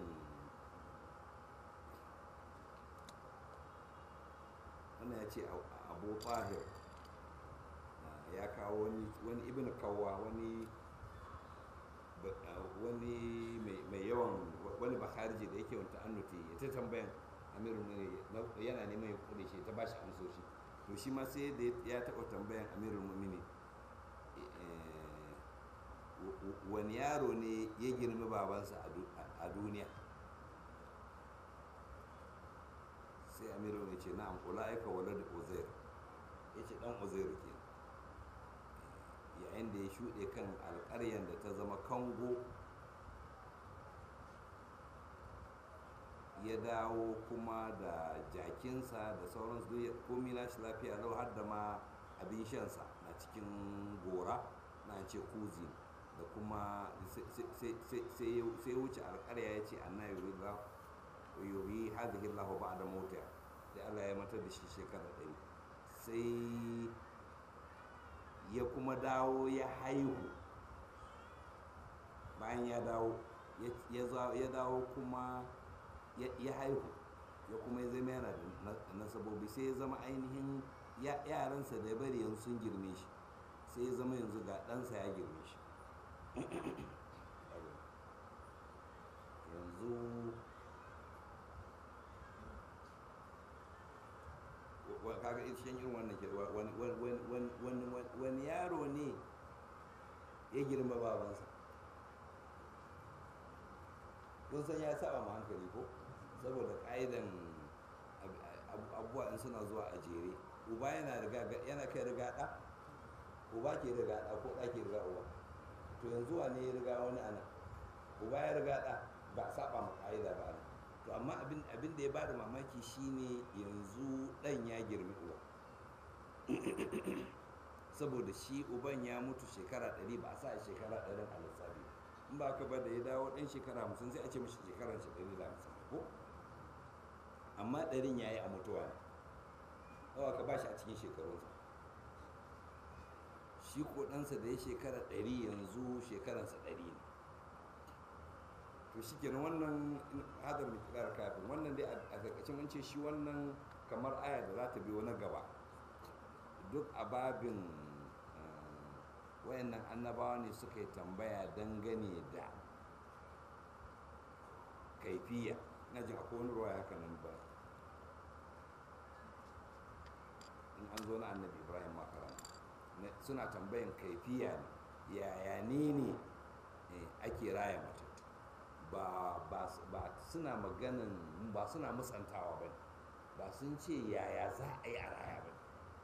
Speaker 1: wannan ya ce Abu Tahir ya kawo wani wani ibn Kawwa wani wani mai yawan wani bakharji da yake wata annuti ya ta tambayan amirul mu'minin yana neman ya kudi shi ta bashi amsoshi. To shi ma sai da ya taɓa tambayan amirul mu'minin wani yaro ne ya girmi babansa a duniya, sai amirul ya ce na'am ulaika walad uzair, ya ce dan uzair ke, yayin da ya shuɗe kan alƙaryar da ta zama kango ya dawo kuma da jakinsa da sauransu duk komi nashi lafiya lau, har da ma abin shansa na cikin gora na ce kuzi, da kuma sai wuce alƙarya ya ce anna yuri hadhihi Allahu ba'da mawtiha, sai Allah ya matar da shi shekara ɗari, sai ya kuma dawo ya haihu. Bayan ya dawo ya dawo kuma ya haihu, ya kuma ya zama yana da nasabobi, sai ya zama ainihin yaransa da ya bari yanzu sun girme shi, sai ya zama yanzu ga ɗansa ya girme shi. yanzu kaga ishen irin wannan ke wani yaro ne ya girma babansa, kun san ya saba ma hankali ko, saboda ƙa'idan abubuwa in suna zuwa a jere, uba yana yana kai riga ɗa, uba ke riga ɗa ko ɗa ke riga uba. To yanzu wane ya riga wani ana, uba ya riga ɗa, ba a saba ma ƙa'ida ba ana. To amma abin da ya bada mamaki shine yanzu ɗan ya girmi uba saboda shi uban ya mutu shekara ɗari, ba a sa shekara ɗarin a lissafi, in ba ka ba da ya dawo ɗan shekara hamsin sai a ce mashi shekarar shi ɗari da hamsin ko, amma ɗarin ya yi a mutuwa ne, ɗawa ka ba shi a cikin shekarunsa. Shi ko ɗansa da ya shekara ɗari yanzu shekaransa ɗari ne. To shi kenan wannan hadar mai kira kafin wannan dai a takaice mun ce shi wannan kamar aya da za ta biyo na gaba duk a babin wayannan annabawa ne suka yi tambaya dangane da kaifiya. Na ji akwai wani ruwa ya kanan ba in an zo na annabi Ibrahim makaranta suna tambayan kaifiya ne, yaya ne ne ake raya mata, ba suna maganin ba suna musantawa ba, ba sun ce yaya za a yi a raya ba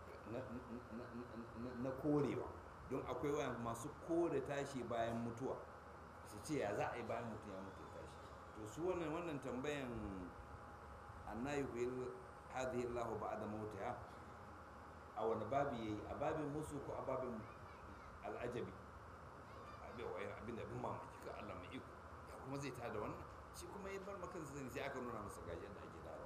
Speaker 1: na korewa, don akwai wayan masu kore tashi bayan mutuwa, su ce ya za a yi bayan mutum ya mutu tashi. To su wannan wannan tambayan annayi wil hadhihi Allahu ba'da mautiha a wani babi yayi, a babin musu ko a babin al'ajabi, abin da bin mamaki ga Allah mai iko ya kuma zai tada wannan, shi kuma ya bar makan sani sai aka nuna masa gaji yadda ake darawa.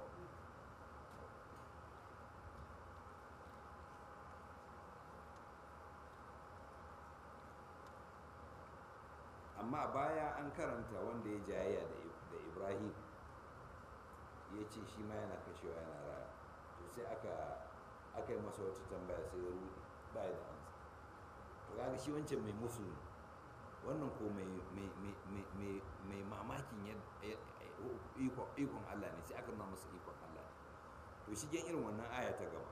Speaker 1: Amma baya an karanta wanda ya jayayya da Ibrahim ya ce shi ma yana kashewa yana raya, to sai aka aka yi masa wata tambaya sai ya rudi ba ya da amsa. To kaga shi wancan mai musu ne, wannan ko mai mamakin ikon Allah ne, sai aka nuna masa ikon Allah ne. To shi gen irin wannan aya ta gaba,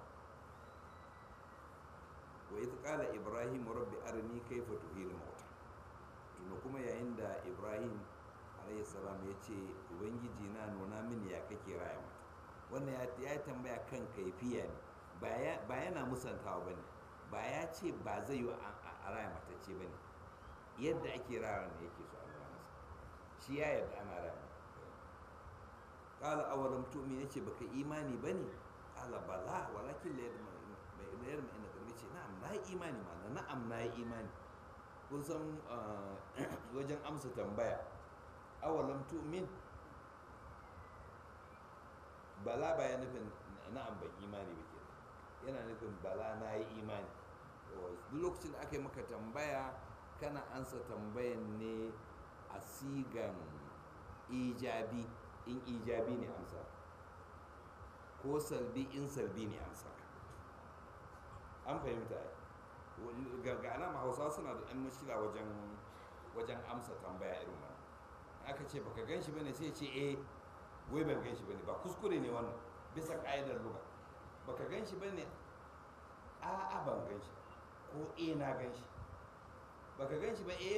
Speaker 1: wa idh qala Ibrahim rabbi arini kayfa tuhil mauta, tuna kuma yayin da Ibrahim alayhi salam ya ce ubangiji na nuna mini ya kake raya mata. Wannan ya tambaya kan kaifiya ne, ba yana musantawa ba ne, ba ya ce ba zai yi a raya matacce ba ne, yadda ake raya ne yake so a raya masa, shi ya yadda ana raya mata. Ƙala awalam tu'min, ya ce baka imani ba ne? Ƙala bala walakin la yadma ina ƙarfi, ce na'am na yi imani ma, na'am na yi imani. Kun san wajen amsa tambaya awalam tu'min, bala ba ya nufin na'am ban imani ba ke, yana nufin bala na yi imani. Duk lokacin da aka yi maka tambaya kana ansa tambayan ne a sigan ijabi in ijabi ne amsa, ko salbi in salbi ne amsa. An fahimta ga alama hausawa suna da ɗan mashila wajen wajen amsa tambaya irin wannan. Aka ce baka gan shi bane sai ce eh wai ban gan shi bane, ba kuskure ne wannan bisa ka'idar lugha. Baka gan shi bane a'a ban gan shi, ko eh na gan shi. Baka gan shi ba eh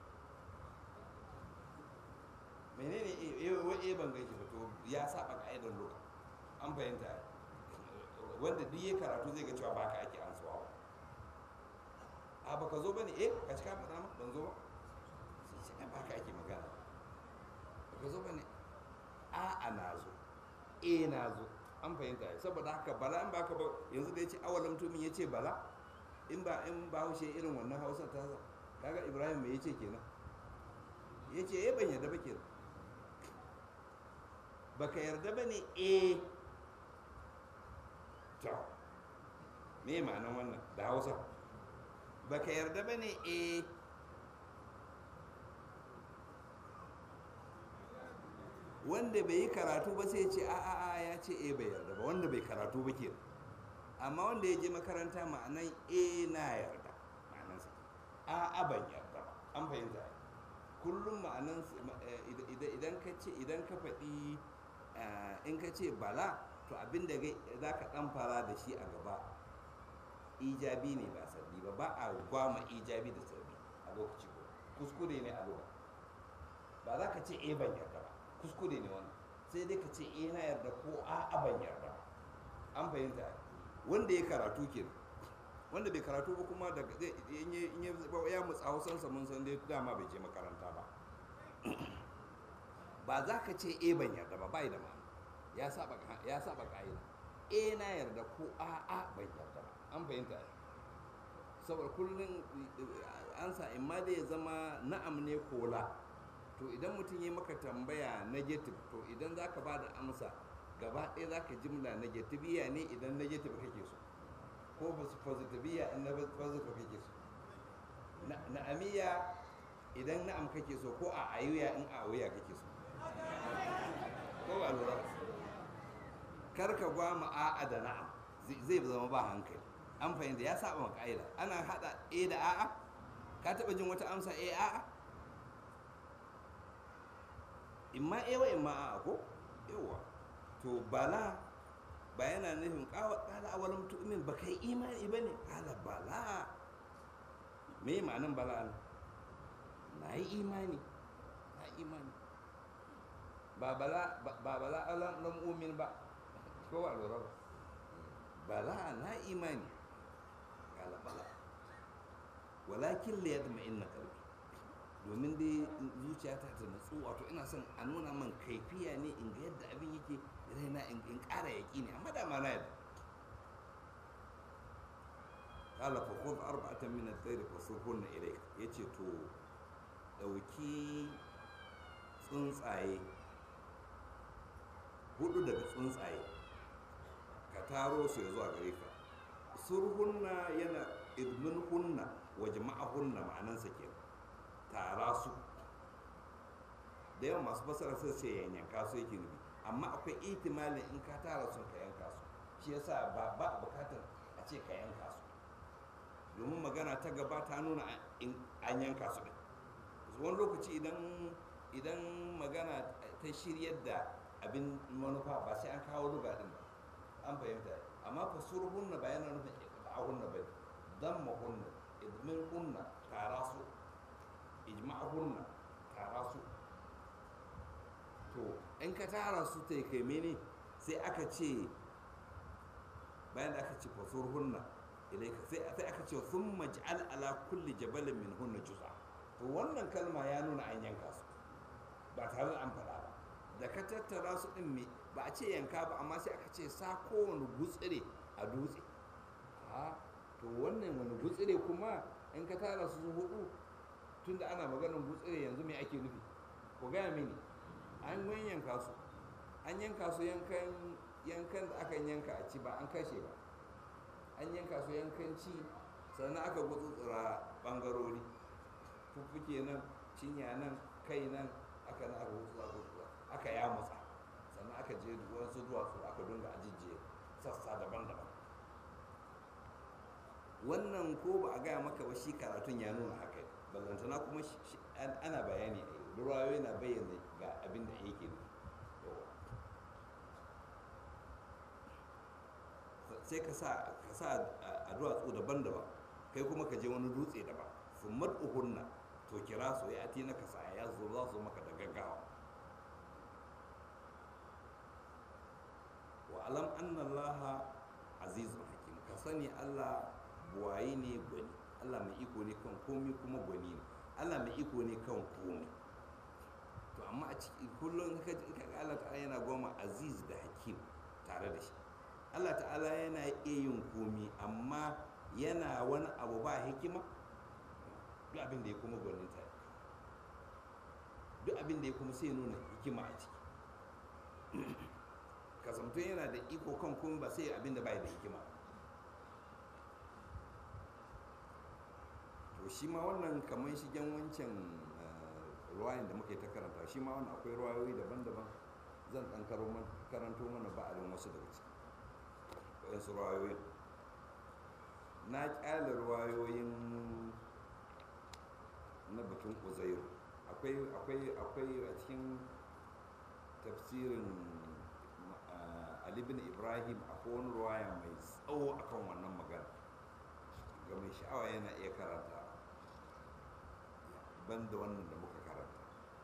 Speaker 1: menene eh wai eh ban gan shi ba, to ya saba ka'idar lugha. An fahimta wanda duk ya karatu zai ga cewa baka ake ansuwa. A baka zo bane eh ka cika faɗa ma ban zo ba, sai ce baka ake magana. Baka zo bane a'a na zo eh na zo. An fahimta saboda haka bala in baka ba yanzu da ya ce awalam tumin ya ce bala, in ba in ba haushe irin wannan hausa ta kaga Ibrahim me yace kenan, yace eh ban yarda ba kenan. Baka yarda bane eh to me ma'anar wannan da Hausa? Baka yarda bane eh wanda bai yi karatu ba sai ya ce a a a ya ce eh bai yarda ba, wanda bai karatu ba kenan. Amma wanda ya je makaranta ma'anan eh na yarda ma'anansa, a a ban yarda ba. An fahimta kullum ma'anan idan ka ce idan ka faɗi in ka ce bala to abinda za ka ɗan fara da shi a gaba ijabi ne ba sabbi ba, ba a gwama ijabi da sabbi a lokaci ko kuskure ne a lokaci. Ba za ka ce eh ban yarda ba, kuskure ne wannan, sai dai ka ce eh na yarda ko a'a ban yarda ba. An fahimta wanda ya karatu kenan. Wanda bai karatu ba kuma daga zai in ya mutsa hausansa mun san dai dama bai je makaranta ba. Ba za ka ce eh ban yarda ba, bai da ma'ana, ya saba ya saba ka'ida. Eh na yarda ko a'a ban yarda ba. An fahimta saboda kullum ansa in ma dai ya zama na'am ne ko la. To idan mutum ya maka tambaya negative, to idan za ka ba da amsa gaba ɗaya za ka jimla negativiya ne idan negative kake so, ko positiviya in positive kake so, na'amiya idan na'am kake so, ko a ayuya in a ayuya kake so. Ko ba lura kar ka gwama a'a da na'am zai zama ba hankali. An fahimta ya saba ka'ida. Ana hada a da a'a. Ka taba jin wata amsa eh a'a? Imma eh wa imma a'a ko yawa. To bala ba yana nufin kala awalam tu'min ba kai imani bane, kala bala. Me ma'anan bala ne? Na yi imani, na imani. Ba bala ba bala alam lam umin ba, ko ba lura ba. Bala na imani, kala bala. Walakin la yadma inna qalbi, domin dai zuciyata ta natsu, wato ina son a nuna man kaifiya ne in ga yadda abin yake, raina in ƙara yaƙini, amma da ma na yadda. Kala fa khudh arba'atan min at-tayr fasurhunna ilayka, yace to dauki tsuntsaye hudu daga tsuntsaye ka taro su zuwa gare ka. Surhunna yana idmin hunna wa jama'ahunna ma'anansa kenan, tara su. Da yawan masu fasara sai sai yanyanka su yake nufi, amma akwai ihtimalin in ka tara su ka yanka su, shi yasa ba ba bukatar a ce ka yanka su, domin magana ta gaba ta nuna an yanka su din. Wani lokaci idan idan magana ta shiryar da abin manufa ba sai an kawo luga din ba. An fahimta, amma fasurhunna ba yana nufin iqta'ahunna ba, dammahunna, idminhunna, tara su, ijma'ahunna, tara su. To in ka tara su ta kai mene sai aka ce, bayan da aka ce fasurhunna ilaika sai sai aka ce thumma ij'al ala kulli jabalin minhunna juz'a. To wannan kalma ya nuna an yanka su ba tare da an faɗa ba. Da ka tattara su ɗin me ba a ce yanka ba, amma sai aka ce sa kowane gutsire a dutse. Ha to wannan wani gutsire kuma in ka tara su hudu, tunda ana maganar gutsire yanzu me ake nufi? Ku gaya mini. An yanka su, an yanka su yankan yankan da aka yanka a ci ba an kashe ba. an yanka su yankanci sannan aka gutsutsura bangarori fuffuke nan cinya nan kai nan aka na aka gutsutsura gutsutsura aka yamutsa sannan aka je wasu duwatsu aka dunga ajijiye sassa daban-daban. Wannan ko ba a gaya maka ba shi karatun ya nuna haka ballantana kuma ana bayani a yi ruwayoyi na bayyana ga abin da yake ne. Sai ka sa a duwatsu daban-daban kai kuma ka je wani dutse daban sun mad'uhunna to kira su ya ati na kasa ya zo za su maka da gaggawa. Wa alam anna allaha azizun hakim, ka sani Allah buwaye ne gwani, Allah mai iko ne kan komi kuma gwani ne, Allah mai iko ne kan komi. To amma a ciki kullum ka ga Allah ta'ala yana goma aziz da hakim tare da shi. Allah ta'ala yana iya yin komi amma yana wani abu ba hikima, duk abin da ya kuma gwanin ta duk abin da ya kuma sai nuna hikima a ciki. Kasamtun yana da iko kan komi ba sai abin da bai da hikima. To shi ma wannan kamar shigen wancan ruwayan da muka yi ta karanta, shi ma wannan akwai ruwayoyi daban-daban, zan ɗan karanto mana ba'arin wasu daga ciki waɗansu ruwayoyin. Na ƙyale ruwayoyin na batun uzairu, akwai akwai akwai a cikin tafsirin Ali bin Ibrahim akwai wani ruwaya mai tsawo akan wannan magana, ga mai sha'awa yana iya karanta banda wannan da muka karanta.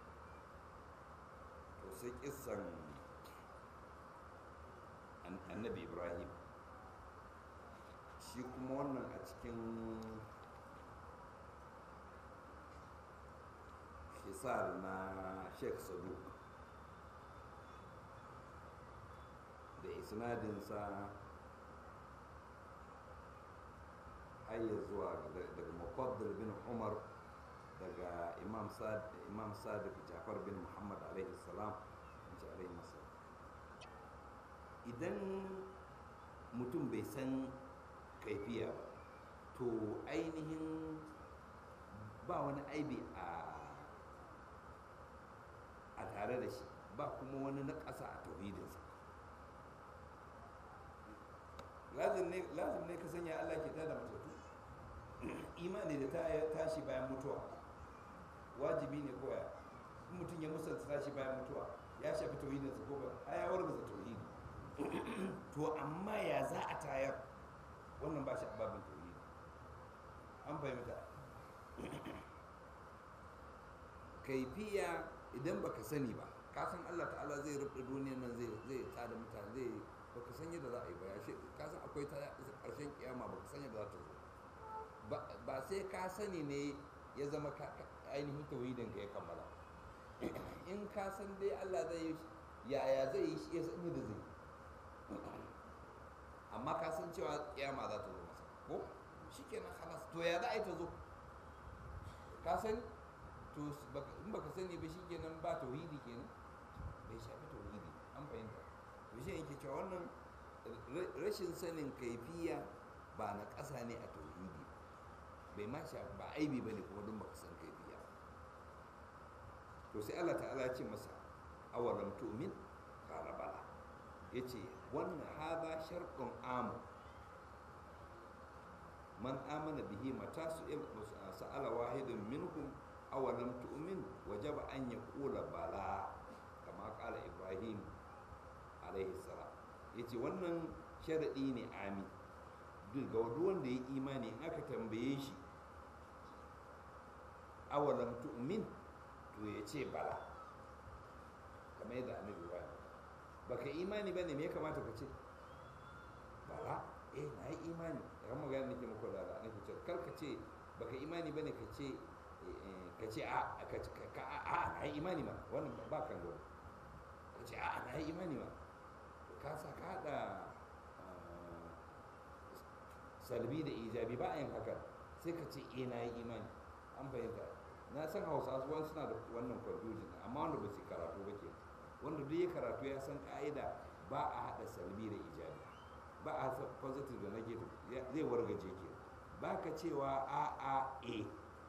Speaker 1: To sai kissan annabi Ibrahim, shi kuma wannan a cikin hisar na Sheikh Saduk da isnadinsa har ya zuwa daga Mufaddal bin Umar daga Imam Sad Imam Sadiq Jafar bin Muhammad alaihi salam alaihi salam. Idan mutum bai san kaifiya ba to ainihin ba wani aibi a a tare da shi, ba kuma wani na ƙasa a tauhidinsa. lazim ne lazim ne ka sanya Allah ke tada matattu, imani da ta tashi bayan mutuwa wajibi ne koya. In mutum ya musanta tashi bayan mutuwa ya shafi tauhidinsa ko ba a ya wargaza tauhidi. To amma ya za a tayar, wannan ba shi a babin tauhidi, an fahimta. Kaifiya idan baka sani ba, ka san Allah ta'ala zai rufe duniyar nan, zai zai tada mutane, zai baka san yadda za a yi ba. Ya ka san akwai ta ƙarshen kiyama, baka san yadda za ta zo ba. Sai ka sani ne ya zama ainihin tauhidin ka ya kammala. In ka san dai Allah zai yi yaya zai yi shi ya san yadda zai, amma ka san cewa kiyama za ta zo masa ko shikenan khalas. To ya za a yi ta zo, ka sani to in baka sani ba shikenan ba tauhidi kenan, bai shafi tauhidi, an fahimta. To shi yake cewa wannan rashin sanin kaifiya ba na ƙasa ne a tauhidi, bai ma shafi, ba aibi bane kuma don baka san kaifiya. To sai Allah ta'ala ya ce masa awalam tu'min, qala bala, yace wannan hadha shartun am man amana bihi mata su'il sa'ala wahidun minhum awalam tu'min wajaba an yaqula bala kama qala Ibrahim alaihi salam. Yace wannan sharadi ne ami, duk ga wanda ya imani in aka tambaye shi awalam tu'min to ya ce bala, kamar yadda annabi Ibrahim. Baka imani bane me ya kamata ka ce? Bala, eh na yi imani. Ran magana nake muku da nake ce kar ka ce baka imani bane ka ce ka ce a ka ka a na yi imani ma, wannan ba kan gaba. Ka ce a na yi imani ma, ka sa ka hada salbi da ijabi, ba a yin haka. Sai ka ce eh na yi imani, an fahimta. Na san Hausa su wani suna da wannan confusion, amma wanda ba su karatu ba ke, wanda duk ya karatu ya san ka'ida ba a hada salbi da ijabi. ba a positive da negative zai wargaje ke ba ka cewa a a a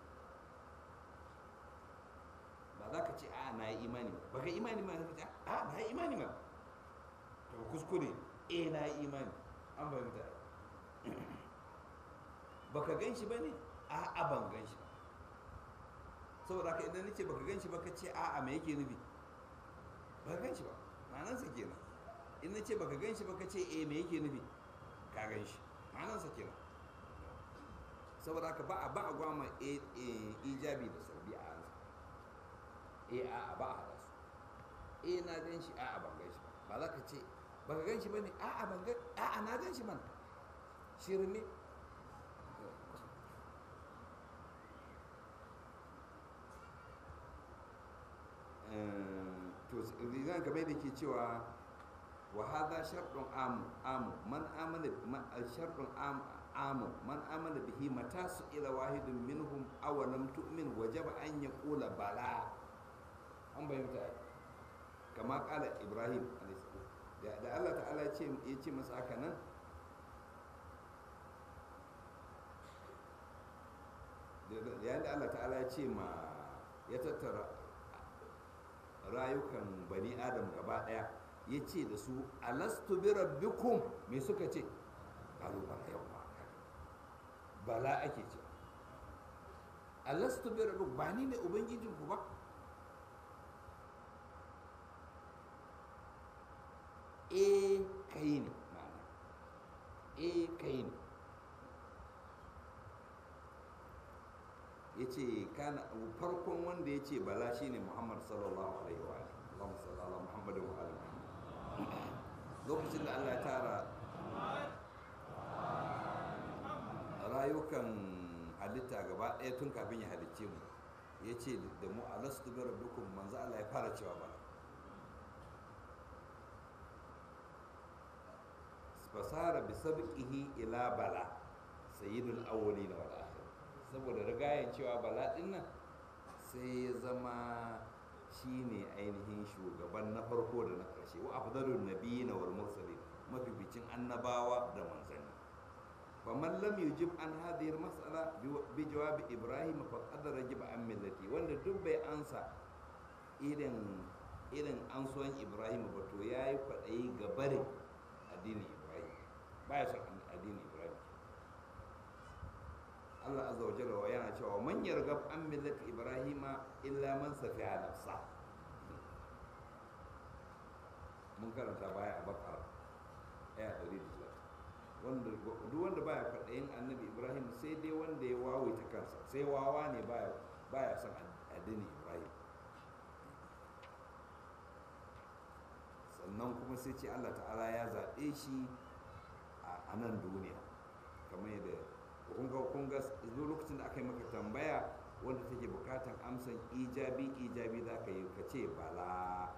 Speaker 1: ba za ka ce a na yi imani ba ka imani ma ka ce a na yi imani ma to kuskure a na yi imani an fahimta ba ka gan shi ba ne a a ban gan shi ba saboda ka idan nace baka gan shi ba ka ce a a me yake nufi ba ka gan shi ba ma'anarsa kenan in nace baka gan shi ba ka ce eh me yake nufi ka gan shi ma'anarsa kenan saboda haka ba a ba a gwama ijabi da salbi a hansa eh a a ba a hada su eh na gan shi a a ban gan shi ba ba za ka ce baka gan shi ba ne a a ban gan a a na gan shi man shirme to zan kamar da ke cewa wa hadha shartun am am man amana shartun am am man amana bihi mata su ila wahidun minhum aw lam tu'min wajaba an yaqula bala an bayyana kama kala ibrahim da da Allah ta'ala ya ce ya ce masa haka nan da yayin da Allah ta'ala ya ce ma ya tattara rayukan bani adam gaba daya ya ce da su alastu bi rabbikum me suka ce qalu bala yawa bala ake ce alastu bi rabbikum ba ni ne ubangijinku ba eh kai ne ma'ana eh kai ne ya ce kana farkon wanda ya ce bala shine muhammad sallallahu alaihi wa Allahumma salli ala muhammadin wa ala lokacin da Allah ya tara rayukan halitta gaba ɗaya tun kafin ya halicce mu ya ce da mu alastu bi rabbikum manzo Allah ya fara cewa bala fasara bi sabqihi ila bala sayyidul awwalin wal akhirin saboda rigayen cewa bala din nan sai ya zama shine ainihin shugaban na farko da na ƙarshe wa afdalun nabiyina wal mursalin mafificin annabawa da manzanni faman lam yujib an hadhihi mas'ala bi jawabi ibrahim faqad rajiba an millati wanda duk bai ansa irin irin ansuwan ibrahim ba to yayi kwadayi ga barin addini ibrahim baya son addini ibrahim Allah azza wa jalla yana cewa man yargab an millati ibrahima illa man safiha nafsa mun karanta baya a bakara aya ɗari da wanda duk wanda baya faɗayin annabi ibrahim sai dai wanda ya wawaita kansa sai wawa ne baya baya son addini ibrahim sannan kuma sai ce Allah ta'ala ya zaɓe shi a nan duniya kamar yadda kunga kunga lokacin da aka yi maka tambaya wanda take bukatan amsan ijabi ijabi za ka yi ka ce bala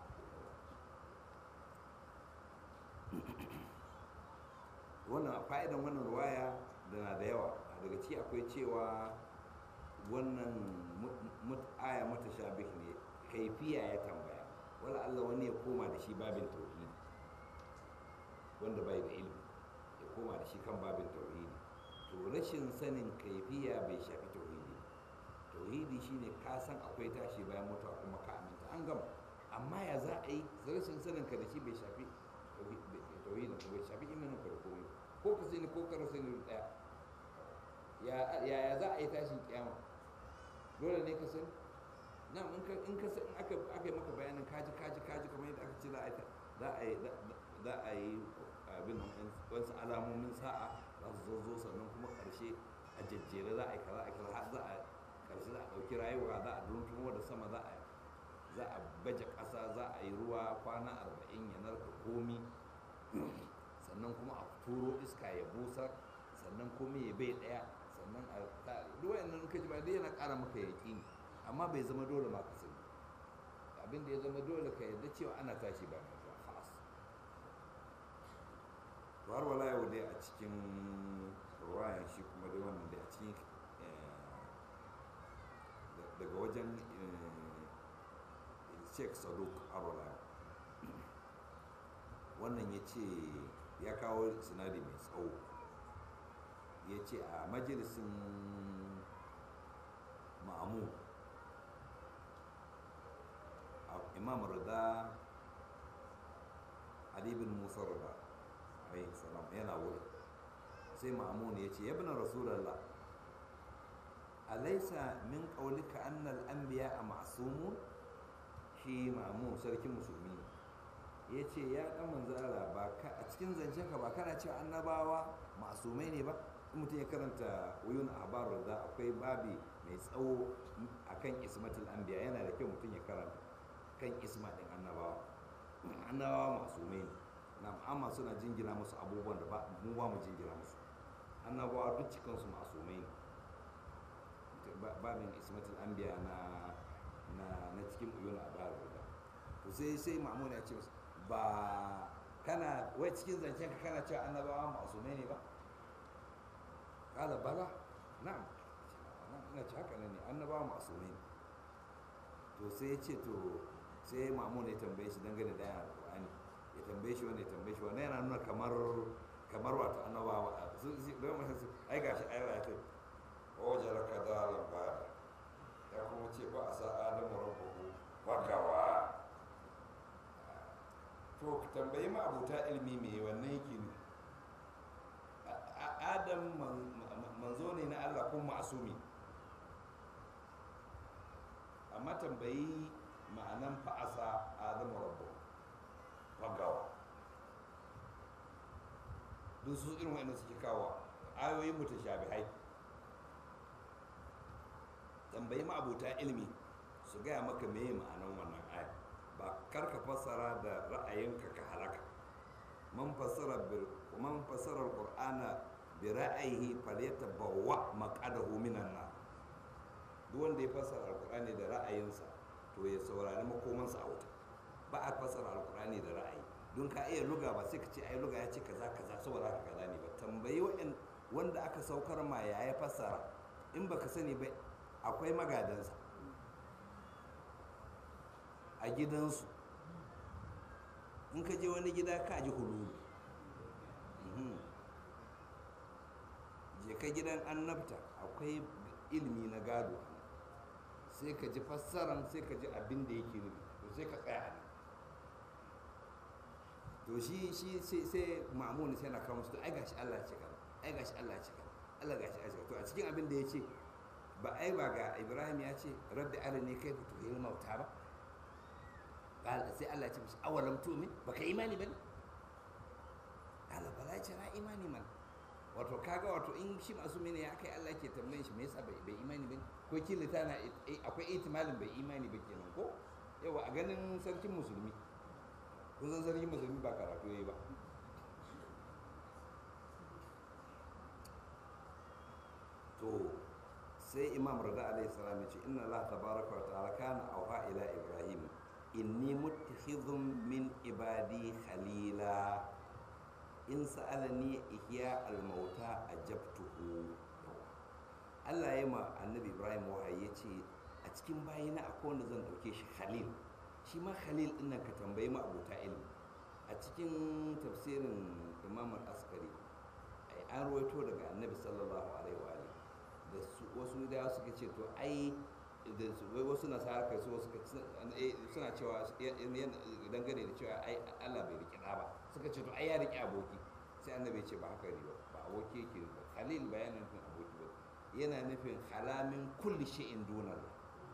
Speaker 1: wannan fa'idan wannan ruwaya da na da yawa daga ci akwai cewa wannan aya mata shabih ne kaifiya ya tambaya wala Allah wani ya koma da shi babin tauhidi wanda bai da ilimi ya koma da shi kan babin tauhidi to rashin sanin kaifiya bai shafi tauhidi tauhidi shine ka san akwai tashi bayan mutuwa kuma ka aminta an gama amma ya za a yi rashin sanin ka da shi bai shafi tauhidin ka bai shafi imanin ka da komai ko ka sani ko ka rasa ni daya ya ya za a yi tashin kiyama dole ne ka sani na in ka in ka san in aka aka yi maka bayanin kaji kaji kaji kamar yadda aka ce za a yi za a yi za a yi abin wasu alamomin sa'a za su zo sannan kuma ƙarshe a jejjere za a yi kaza a kaza har za a ƙarshe za a ɗauki rayuwa za a duntumo da sama za a za a baje ƙasa za a yi ruwa kwana arba'in ya narka komi sannan kuma a turo iska ya busar sannan komi ya bai ɗaya sannan a duk wayannan kaji ba dai yana ƙara maka yaƙini amma bai zama dole ma ka sani abin da ya zama dole ka yarda cewa ana tashi ba mai zuwa khas to har wala yau dai a cikin ruwayan shi kuma dai wannan dai a cikin daga wajen sheikh saduk arwala wannan ya ce ya kawo sinadi mai tsawo ya ce a majalisin ma'amu imam rida ali bin musa rida alayhi salam yana wuri sai ma'amun ya ce yabna rasulallah alaisa min qaulika annal anbiya a ma'sumun shi ma'amun sarkin musulmi ya ce ya dan manzara ba ka a cikin zancen ka ba kana cewa annabawa ma'sumai ne ba in mutum ya karanta uyun ahbar da akwai babi mai tsawo akan ismatul anbiya yana da kyau mutum ya karanta kan isma din annabawa annabawa masumai ne na amma suna jingina musu abubuwan da mu ba mu jingina musu annabawa duk cikinsu masumai ne babin ismatul anbiya na na na cikin uyun abar da to sai sai mamun ya ce ba kana wai cikin zancen ka kana cewa annabawa masumai ne ba kala bala na'am ina ci haka ne annabawa masumai ne to sai ya ce to sai mamun ya tambaye shi dangane da yana alƙur'ani ya tambaye shi wanda ya tambaye shi wannan yana nuna kamar kamar wato annabawa su don mu su ai gashi ai ya ce o jaraka dalan ba ya kuma ce ba a sa adamu rabbuhu bagawa to tambayi ma abuta ilmi me wannan yake ne adam manzo ne na Allah kuma ma'asumi amma tambayi ma'anan fa'asa adamu rabbu fagawa duk su irin wa'anda suke kawo ayoyin mutashabihai tambayi ma'abuta ilmi su gaya maka meye ma'anan wannan aya ba karka fassara da ra'ayinka ka halaka man fassara bil man fassara alqur'ana bi ra'ayihi falyatabawwa maqadahu minan nar duk wanda ya fassara alqur'ani da ra'ayinsa to ya saurari makomansa a wuta ba a fassara alqur'ani da ra'ayi don ka iya luga ba sai ka ce ai luga ya ce kaza kaza saboda haka kaza ne ba tambayi wanda aka saukar ma ya ya fassara in baka sani ba akwai magadansa a gidansu in ka je wani gida ka ji hululu je ka gidan annabta akwai ilimi na gado sai ka ji fassaran sai ka ji abin da yake nufi to sai ka tsaya ne to shi shi sai sai ma'amuni sai na kawo musu to ai gashi Allah ya ce kaza ai gashi Allah ya ce kaza Allah gashi ya ce to a cikin abin da ya ce ba ai ba ga Ibrahim ya ce rabbi arini kayfa tuhil mauta ba قال سي الله يجي مش اولم تؤمن بك ايماني بني قال بلا يجي na imani man wato kaga wato in shi masu mene ya kai Allah ke tambayin shi me yasa bai imani bane ko kila tana akwai ihtimalin bai imani ba kenan ko yawa a ganin sarkin musulmi kun san sarkin musulmi ba karatu yayi ba to sai imam rada alaihi salam ya ce inna Allah tabaraka wa ta'ala kana auha ila ibrahim inni muttakhidhun min ibadi khalila in sa'alani ihya al-mauta ajabtuhu Allah ya ma annabi Ibrahim wahayi yace a cikin bayina akwai wanda zan dauke shi khalil shi ma khalil din nan ka tambayi ma abota ilmi a cikin tafsirin Imam al-Askari an ruwaito daga annabi sallallahu alaihi wa alihi da wasu da suka ce to ai da wasu nasara kai su suna cewa dangane da cewa ai Allah bai riƙe ba suka ce to ai ya riƙe aboki sai annabi ya ce ba haka ne ba aboki yake ba khalil bayanin nufin aboki ba yana nufin halamin kulli shay'in dunar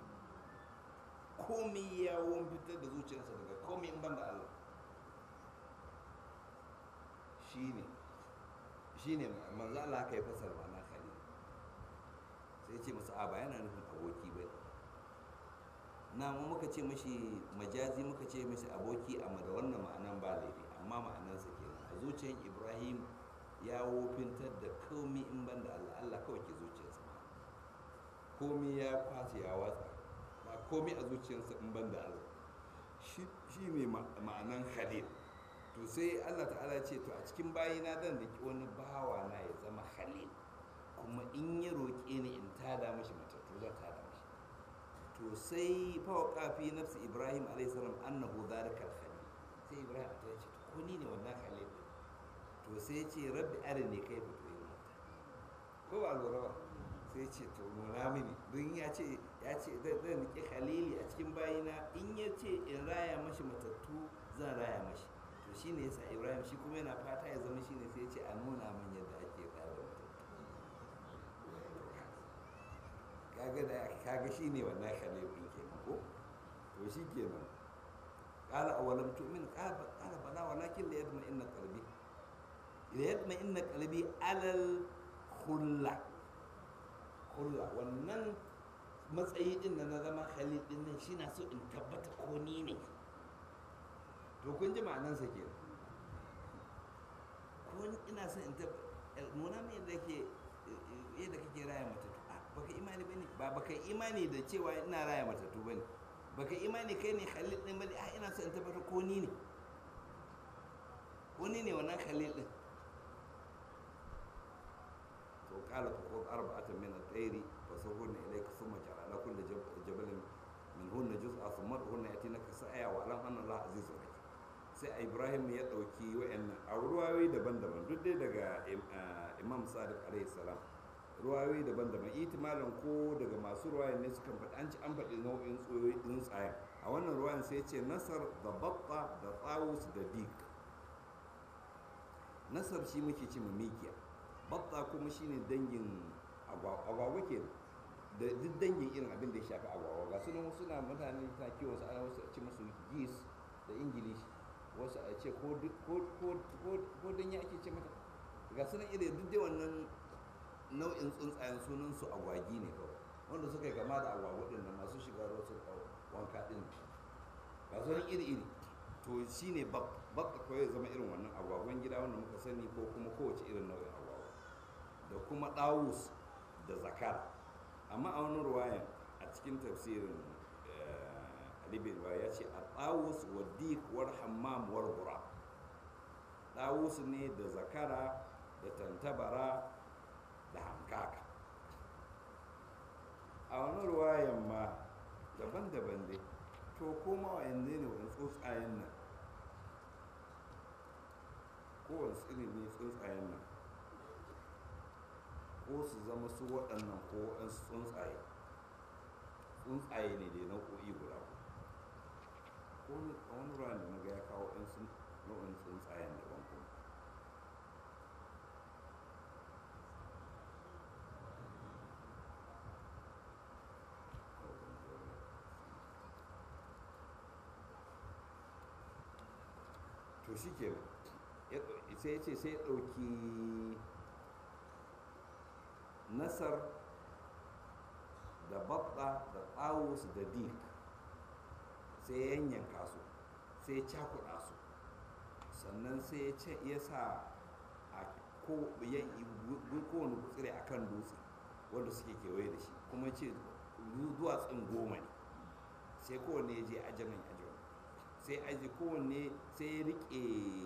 Speaker 1: komai ya won fitar da zuciyarsa daga komai in banda Allah shine shine manzo Allah kai fasar ma'ana khalil sai ce masa a ba yana nufin aboki ba na mu muka ce mashi majazi muka ce mashi aboki amma da wannan ma'anan ba laifi amma ma'anansa kenan a zuciyar Ibrahim ya wofintar da komai in banda Allah Allah kawai ke zuciyarsa komai ya kwace ya watsa ba komai a zuciyarsa in banda Allah shi ne ma'anan khalil to sai Allah ta'ala ce to a cikin bayina zan riki wani bawa na ya zama khalil kuma in ya roƙe ni in tada mashi matattu zan tada mashi to sai fawqa fi nafsi Ibrahim alayhi salam annahu dhalika al-khalil sai Ibrahim ta ce ko ni ne wannan khalil to to sai ya ce rabbi arini kai fa tuyi mota ko ba lura ba sai ya ce to nuna mini don ya ce ya ce zan riƙe khalili a cikin bayina in ya ce in raya mashi matattu zan raya mashi to shine yasa ibrahim shi kuma yana fata ya zama shine sai ya ce a nuna min yadda ake raya matattu kaga da kaga shine wannan khalil din kenan ko to shi kenan qala awalam tu'min qala qala bala walakin la yadma inna qalbi la yadma inna qalbi alal khulla khulla wannan matsayi din da na zama khalil din nan shi na so in tabbata ko ni ne to kun ji ma'anansa kenan ko ina son in tabbata nuna mai yadda ke yadda kake raya matattu baka imani bane ba baka imani da cewa ina raya matattu bane baka imani kai ne khalil din bane a ina son in tabbata ko ni ne ko ni ne wannan khalil din to qala fa khudh arba'atan min at-tayri fasawwirna ilayka thumma ja'ala kulli jabalin minhunna juz'a thumma hunna yatinaka sa'ya wa alam anna Allah azizun hakim sai Ibrahim ya dauki wayannan a ruwayoyi daban-daban duk dai daga Imam Sadiq alaihi salam ruwayoyi daban-daban itimalan ko daga masu ruwayan ne suka faɗi an ci an faɗi nau'in tsuntsayen a wannan ruwayan sai ce nasar da batta da tsawus da dik nasar shi muke ci mu mikiya batta kuma shine dangin agwagwa ke da duk dangin irin abin da ya shafi agwagwa ga sunan suna mutane ta kiwon su ana wasu a ce musu geese da ingilishi wasu a ce ko ko dan ya ake ce mata ga sunan irin duk dai wannan nau'in tsuntsayen sunan su agwagi ne kawai wanda suka yi kama da agwagwa din nan masu shiga ruwa su wanka din ga sunan iri-iri to shine bak bak kawai ya zama irin wannan agwagwan gida wanda muka sani ko kuma kowace irin nau'in agwagwa da kuma ɗawus da zakar amma a wani ruwayan a cikin tafsirin Ali bin ya ce a ɗawus wa dik war hammam war gura ɗawus ne da zakara da tantabara da hankaka a wani ruwayan ma daban-daban dai to koma wa yanzu ne wani tsuntsayen nan kowane tsiri ne tsuntsayen nan ko su zama su waɗannan ko waɗansu tsuntsaye tsuntsaye ne da nau'o'i guda ko a wani ruwayan da na ga ya kawo waɗansu nau'in tsuntsayen daban kuma to shi ke sai ya ce sai ya ɗauki nasar da babba da tsawus da dik sai ya yanyanka su sai ya cakuɗa su sannan sai ya ce ya sa a kowane gutsire a kan dutse wanda suke kewaye da shi kuma ce duwatsun goma ne sai kowane ya je ajamin ajamin sai aji kowanne sai ya rike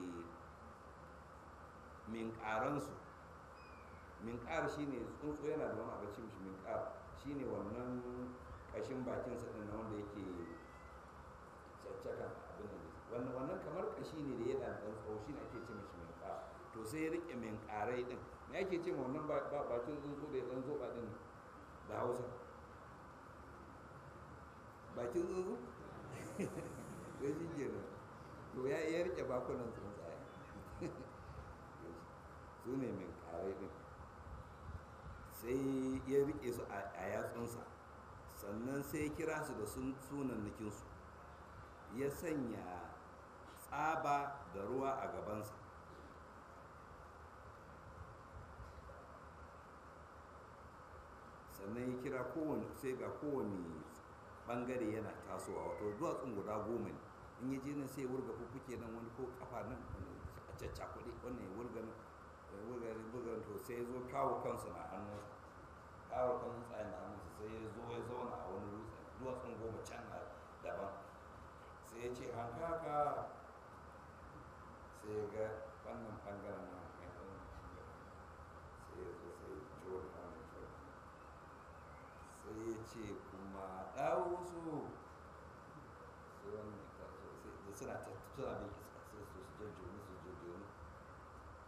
Speaker 1: minkaransu minkar shine tsuntsu yana da wani abinci mishi minkar shine wannan kashin bakinsa din na wanda yake caccakan abin da wannan wannan kamar kashi ne da yana dan tsawo shine ake ce mishi minkar to sai ya rike minkarai din me ake ce ma wannan bakin tsuntsu da ya dan zoba din da Hausa bakin tsuntsu sai shi kenan to ya iya rike bakunan tsuntsaye su ne min karai din sai ya rike su a yatsunsa sannan sai ya kira su da sunannikinsu ya sanya tsaba da ruwa a gabansa sannan ya kira kowane sai ga kowane bangare yana tasowa wato duwatsun guda goma ne in ya je nan sai ya wurga fuffuke nan wani ko kafa nan a caccakuɗe wannan ya wurga nan ya wurga ya wurga to sai ya zo kawo kansa na hannunsa kawo kan tsayin na hannunsa sai ya zo ya zauna a wani duwatsun goma can daban sai ya ce hankaka sai ya ga wannan bangaren nan sai ya zo sai ya ciwo da hannun sai ya ce kuma ɗawo su sai wannan da suna suna bin iska sai su su jajjoni su jajjoni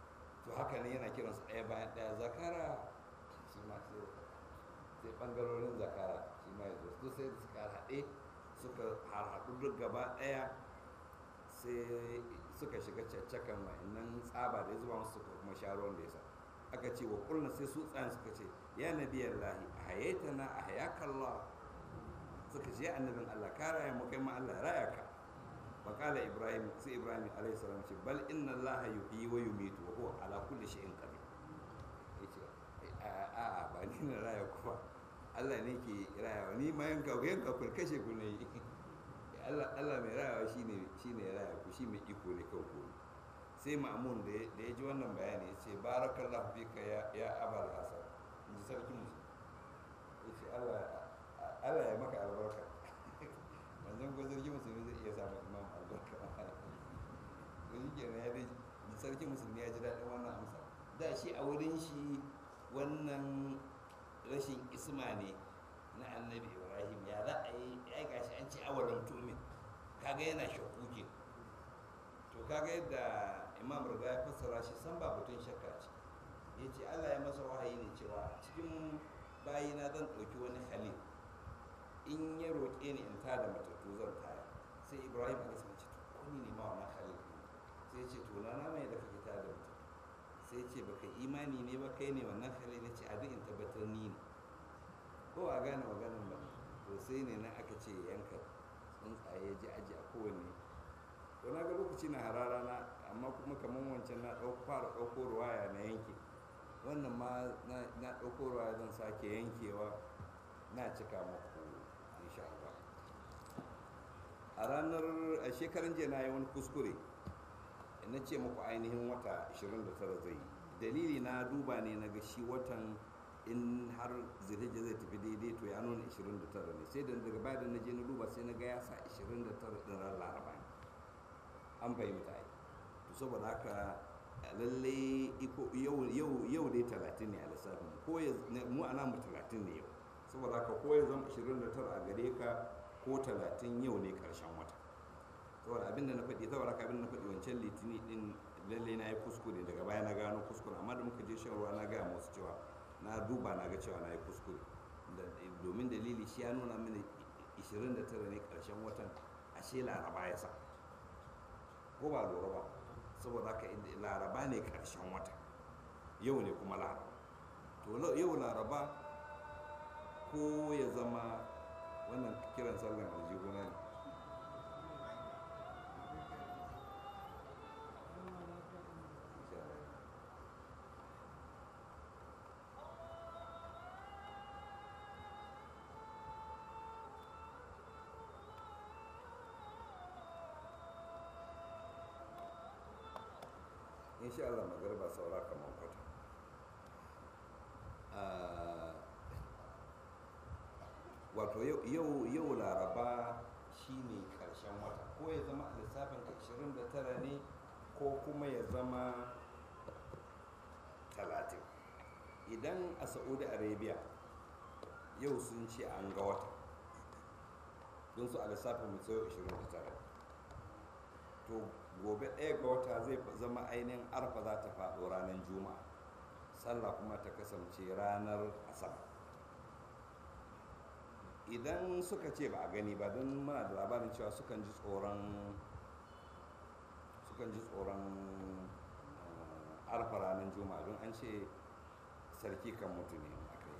Speaker 1: to haka ne yana kiransu ɗaya bayan ɗaya zakara shi ma sai sai ɓangarorin zakara shi ma ya zo su sai da suka haɗe suka harhaɗu duk gaba ɗaya sai suka shiga caccakan wa'annan tsaba da ya zuba musu suka kuma sha ruwan da ya sa aka ce wa kullum sai su tsayan suka ce ya nabiyar lahi a hayaita na a hayakallah suka ce ya annabin Allah ka raya mu kai ma Allah raya ka bakala ibrahim sai ibrahim alaihi salam ce bal inna Allah yuhyi wa yumitu wa huwa ala kulli shay'in qadir yace a a ba ni na raya ku ba Allah ne ke rayawa ni ma yanka ku yanka ku kashe ku ne Allah Allah mai rayawa shine shine raya ku shi mai iko ne kan ku sai ma'amun da ya ji wannan bayani ya ce barakallahu fika ya ya abal hasan in ji sarki musu ya ce Allah ya maka albarka wanzan ko sarki musulmi zai iya samun imam albarka to shi kenan ya dai sarki musulmi ya ji daɗin wannan amsa da shi a wurin shi wannan rashin isma ne na annabi ibrahim ya za a yi ya gashi an ce awalan tumin kaga yana shakku ke to kaga yadda imam riga ya fassara shi san ba batun shakka ce ya ce Allah ya masa wahayi ne cewa cikin bayina zan ɗauki wani halil in ya roƙe ni in tada matattu zan taya sai ibrahim a gasa ce to ko ni ne ma wannan halil sai ya ce to na na mai da kake tada matattu sai ya ce baka imani ne ba kai ne wannan halil ya ce a duk in tabbatar ni ne ko a gane maganin ba to sai ne nan aka ce yanka tsuntsaye ji aji a kowanne to na ga lokaci na harara na amma kuma kamar wancan na fara ɗauko ruwaya na yanke wannan ma na ɗauko ruwaya zan sake yankewa na cika muku insha Allah a ranar a shekaran jiya na yi wani kuskure na ce muku ainihin wata ashirin da tara zai yi dalili na duba ne na ga shi watan in har zirhijja zai tafi daidai to ya nuna ashirin da tara ne sai da daga baya da na je na duba sai na ga ya sa ashirin da tara ɗin ran laraba ne an fahimta ai to saboda haka lalle yau dai talatin ne a lissafin ko ya mu ana mu talatin ne yau saboda haka ko ya zama ashirin da tara a gare ka ko talatin yau ne karshen wata saboda abinda na faɗi saboda haka abinda na faɗi wancan litini din lalle na yi kuskure daga baya na gano kuskure amma da muka je shan ruwa na gaya musu cewa na duba na ga cewa na yi kuskure domin dalili shi ya nuna mini ashirin da tara ne karshen watan ashe laraba ya sa ko ba lura ba saboda haka laraba ne karshen wata yau ne kuma laraba to yau laraba ko ya zama wannan kiran sallan aljihuna ne insha Allah magarba saura kamar kwata wato yau laraba shine karshen wata ko ya zama a lissafin ashirin da tara ne ko kuma ya zama talatin idan a saudi arabia yau sun ce an ga wata don su a lissafin mutu ashirin da tara to gobe ɗaya ga wata zai zama ainihin arfa za ta faɗo ranar juma'a sallah kuma ta kasance ranar asabar idan suka ce ba a gani ba don muna da labarin cewa sukan ji tsoron sukan ji tsoron arfa ranar juma'a don an ce sarki kan mutu ne a kai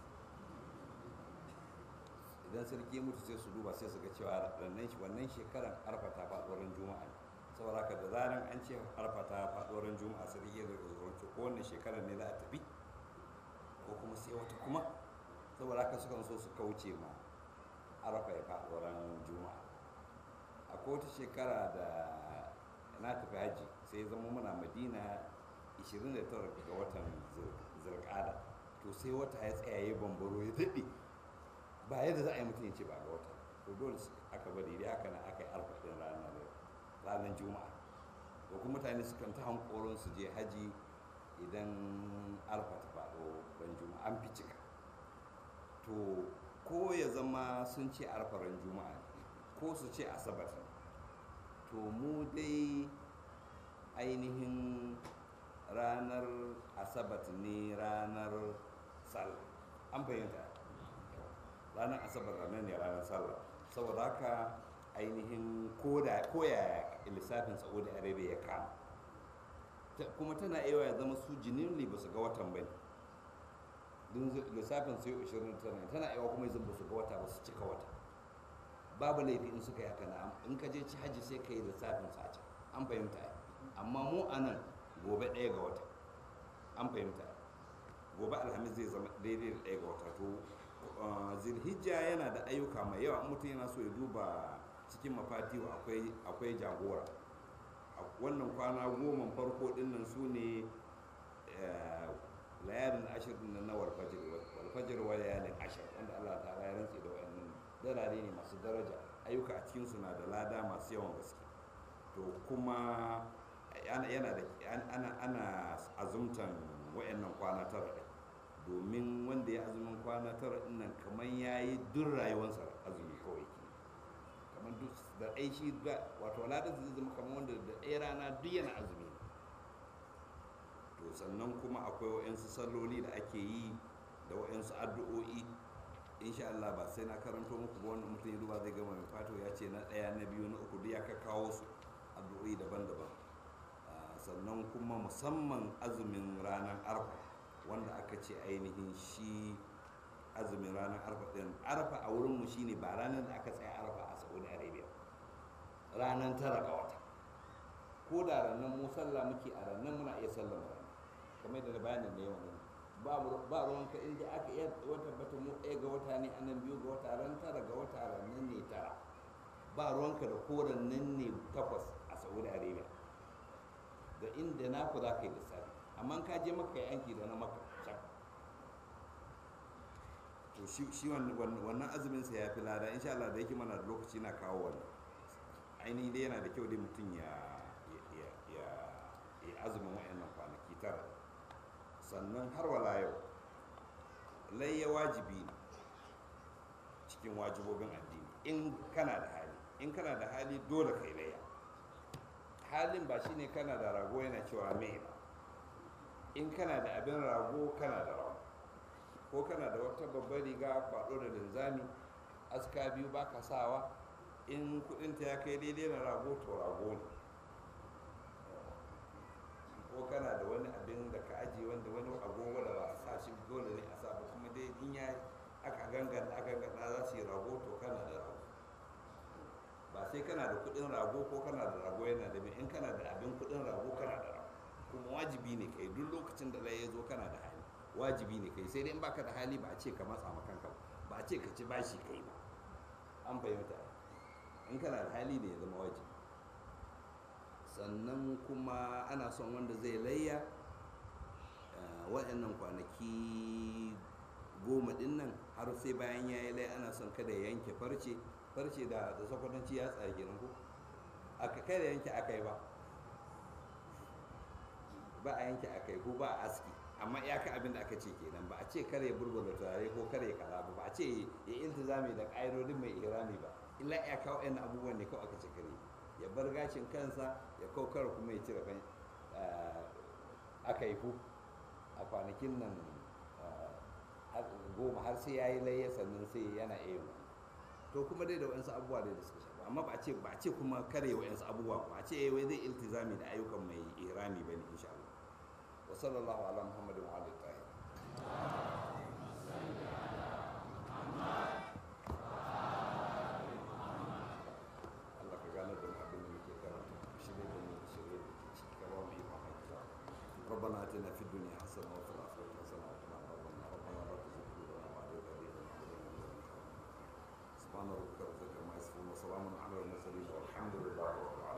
Speaker 1: idan sarki mutu sai su duba sai su ga cewa wannan shekaran arfa ta faɗo ran juma'a ne saboda haka da zaran an ce arfa ta faɗo ran juma'a sai ya zo zuwa ko wannan shekarar ne za a tafi ko kuma sai wata kuma saboda haka sukan so su kauce ma arfa ya faɗo ran juma'a akwai wata shekara da na tafi haji sai ya zama muna madina ashirin da tara ga watan zirkada to sai wata ya tsaya ya bambaro ya daɗe ba yadda za a yi mutum ya ce ba ga wata to dole aka bari dai haka na aka yi arfa ɗin ranar ranar juma'a ko kuma mutane sukan ta hankoron su je haji idan arfa ta faɗo ran juma'a an fi cika to ko ya zama sun ce arfa ran juma'a ko su ce asabar to mu dai ainihin ranar asabat ne ranar sallah an fahimta ranar asabar ranar ne ranar sallah saboda haka ainihin koda koya lissafin saudi arabia ya kama kuma tana iya ya zama su jininli ba su ga watan bane don lissafin sai ashirin da tara tana iya kuma yanzu ba su ga wata ba su cika wata babu laifi in suka yi haka na in ka je ci hajji sai ka yi lissafin sace an fahimta amma mu a nan gobe ɗaya ga wata an fahimta gobe alhamis zai zama daidai da ɗaya ga wata to zilhijja yana da ayyuka mai yawa mutum yana so ya duba cikin mafatiwa akwai akwai jagora wannan kwana goma farko din nan su ne layalin ashir din nan na walfajir walfajir wa layalin ashir wanda Allah ta ya rantsi da wayannan dalare ne masu daraja ayyuka a cikin su na da lada masu yawan gaske to kuma yana da ana ana azumtan wayannan kwana tara din domin wanda ya azumin kwana tara din nan kamar yayi duk rayuwarsa azumi kawai kamar duk da aishi da wato ladan zai zama kamar wanda da ɗaya rana duk yana azumi to sannan kuma akwai wa'yansu salloli da ake yi da wa'yansu addu'o'i insha Allah ba sai na karanto muku ba wanda mutum ya duba zai gama mai fato ya ce na ɗaya na biyu na uku duk ya kawo su addu'o'i daban-daban sannan kuma musamman azumin ranar arfa wanda aka ce ainihin shi azumin ranar arfa ɗin arfa a wurinmu shine ba ranar da aka tsaya arfa a saudi arabia ranar tara ga wata ko da ranar mu sallah muke a ranar muna iya sallah mu ranar kamar da bayanin da yawan nan ba ruwanka inda aka iya wata bata mu ɗaya ga wata ne anan biyu ga wata ran tara ga wata ranar ne tara ba ruwanka da koren nan ne takwas a saudi arabia da inda naku za ka yi lissafi amma ka je maka yi yanki da na maka can to shi wannan azumin sa ya fi lada insha Allah da yake mana da lokaci na kawo wannan ainihi dai yana da kyau dai mutum ya ya azumin wayannan kwanaki tara sannan har wala yau layya wajibi ne cikin wajibobin addini in kana da hali in kana da hali dole kai layya halin ba shine kana da rago yana cewa me ba in kana da abin rago kana da rago ko kana da wata babbar riga kwado da linzami aska biyu baka sawa in kudinta ya kai daidai na rago to rago ne ko kana da wani abin da ka ajiye wanda wani agogo da ba a sa shi dole ne a sa ba kuma dai in ya aka gangan aka gada za su yi rago to kana da rago ba sai kana da kudin rago ko kana da rago yana da in kana da abin kudin rago kana da rago kuma wajibi ne kai duk lokacin da lai ya zo kana da hali wajibi ne kai sai dai in baka da hali ba a ce ka matsa ma kanka ba a ce ka ci bashi kai ba an fahimta in kana da hali ne ya zama wajibi sannan kuma ana son wanda zai layya waɗannan kwanaki goma ɗin nan har sai bayan ya yi layya ana son kada ya yanke farce farce da da sakwatanci ya tsage nan ko aka kai da yanke akai ba ba a yanke akai ko ba a aski amma iyaka abin da aka ce kenan ba a ce kare burbuda turare ko kare kaza ba ba a ce ya iltizami da ƙa'idodin mai irami ba illa iyaka waɗannan abubuwan ne kawai aka ce kare ya bar gashin kansa ya kaukar kuma ya cire kan aka yi a kwanakin nan goma har sai ya yi layya sannan sai yana iya yi to kuma dai da wa'yansu abubuwa dai da suka shafa amma ba a ce ba a ce kuma kare wa'yansu abubuwa ba a ce wai zai iltizami da ayyukan mai ihrami ba ne insha Allah wa sallallahu ala muhammadin wa alihi tahir ربنا اتنا في الدنيا حسنه وفي الاخره حسنه وقنا عذاب النار ربنا لا تزغ قلوبنا بعد إذ هديتنا وهب لنا من لدنك رحمه سبحان ربك رب العزه عما يصفون وسلام على المرسلين والحمد لله رب العالمين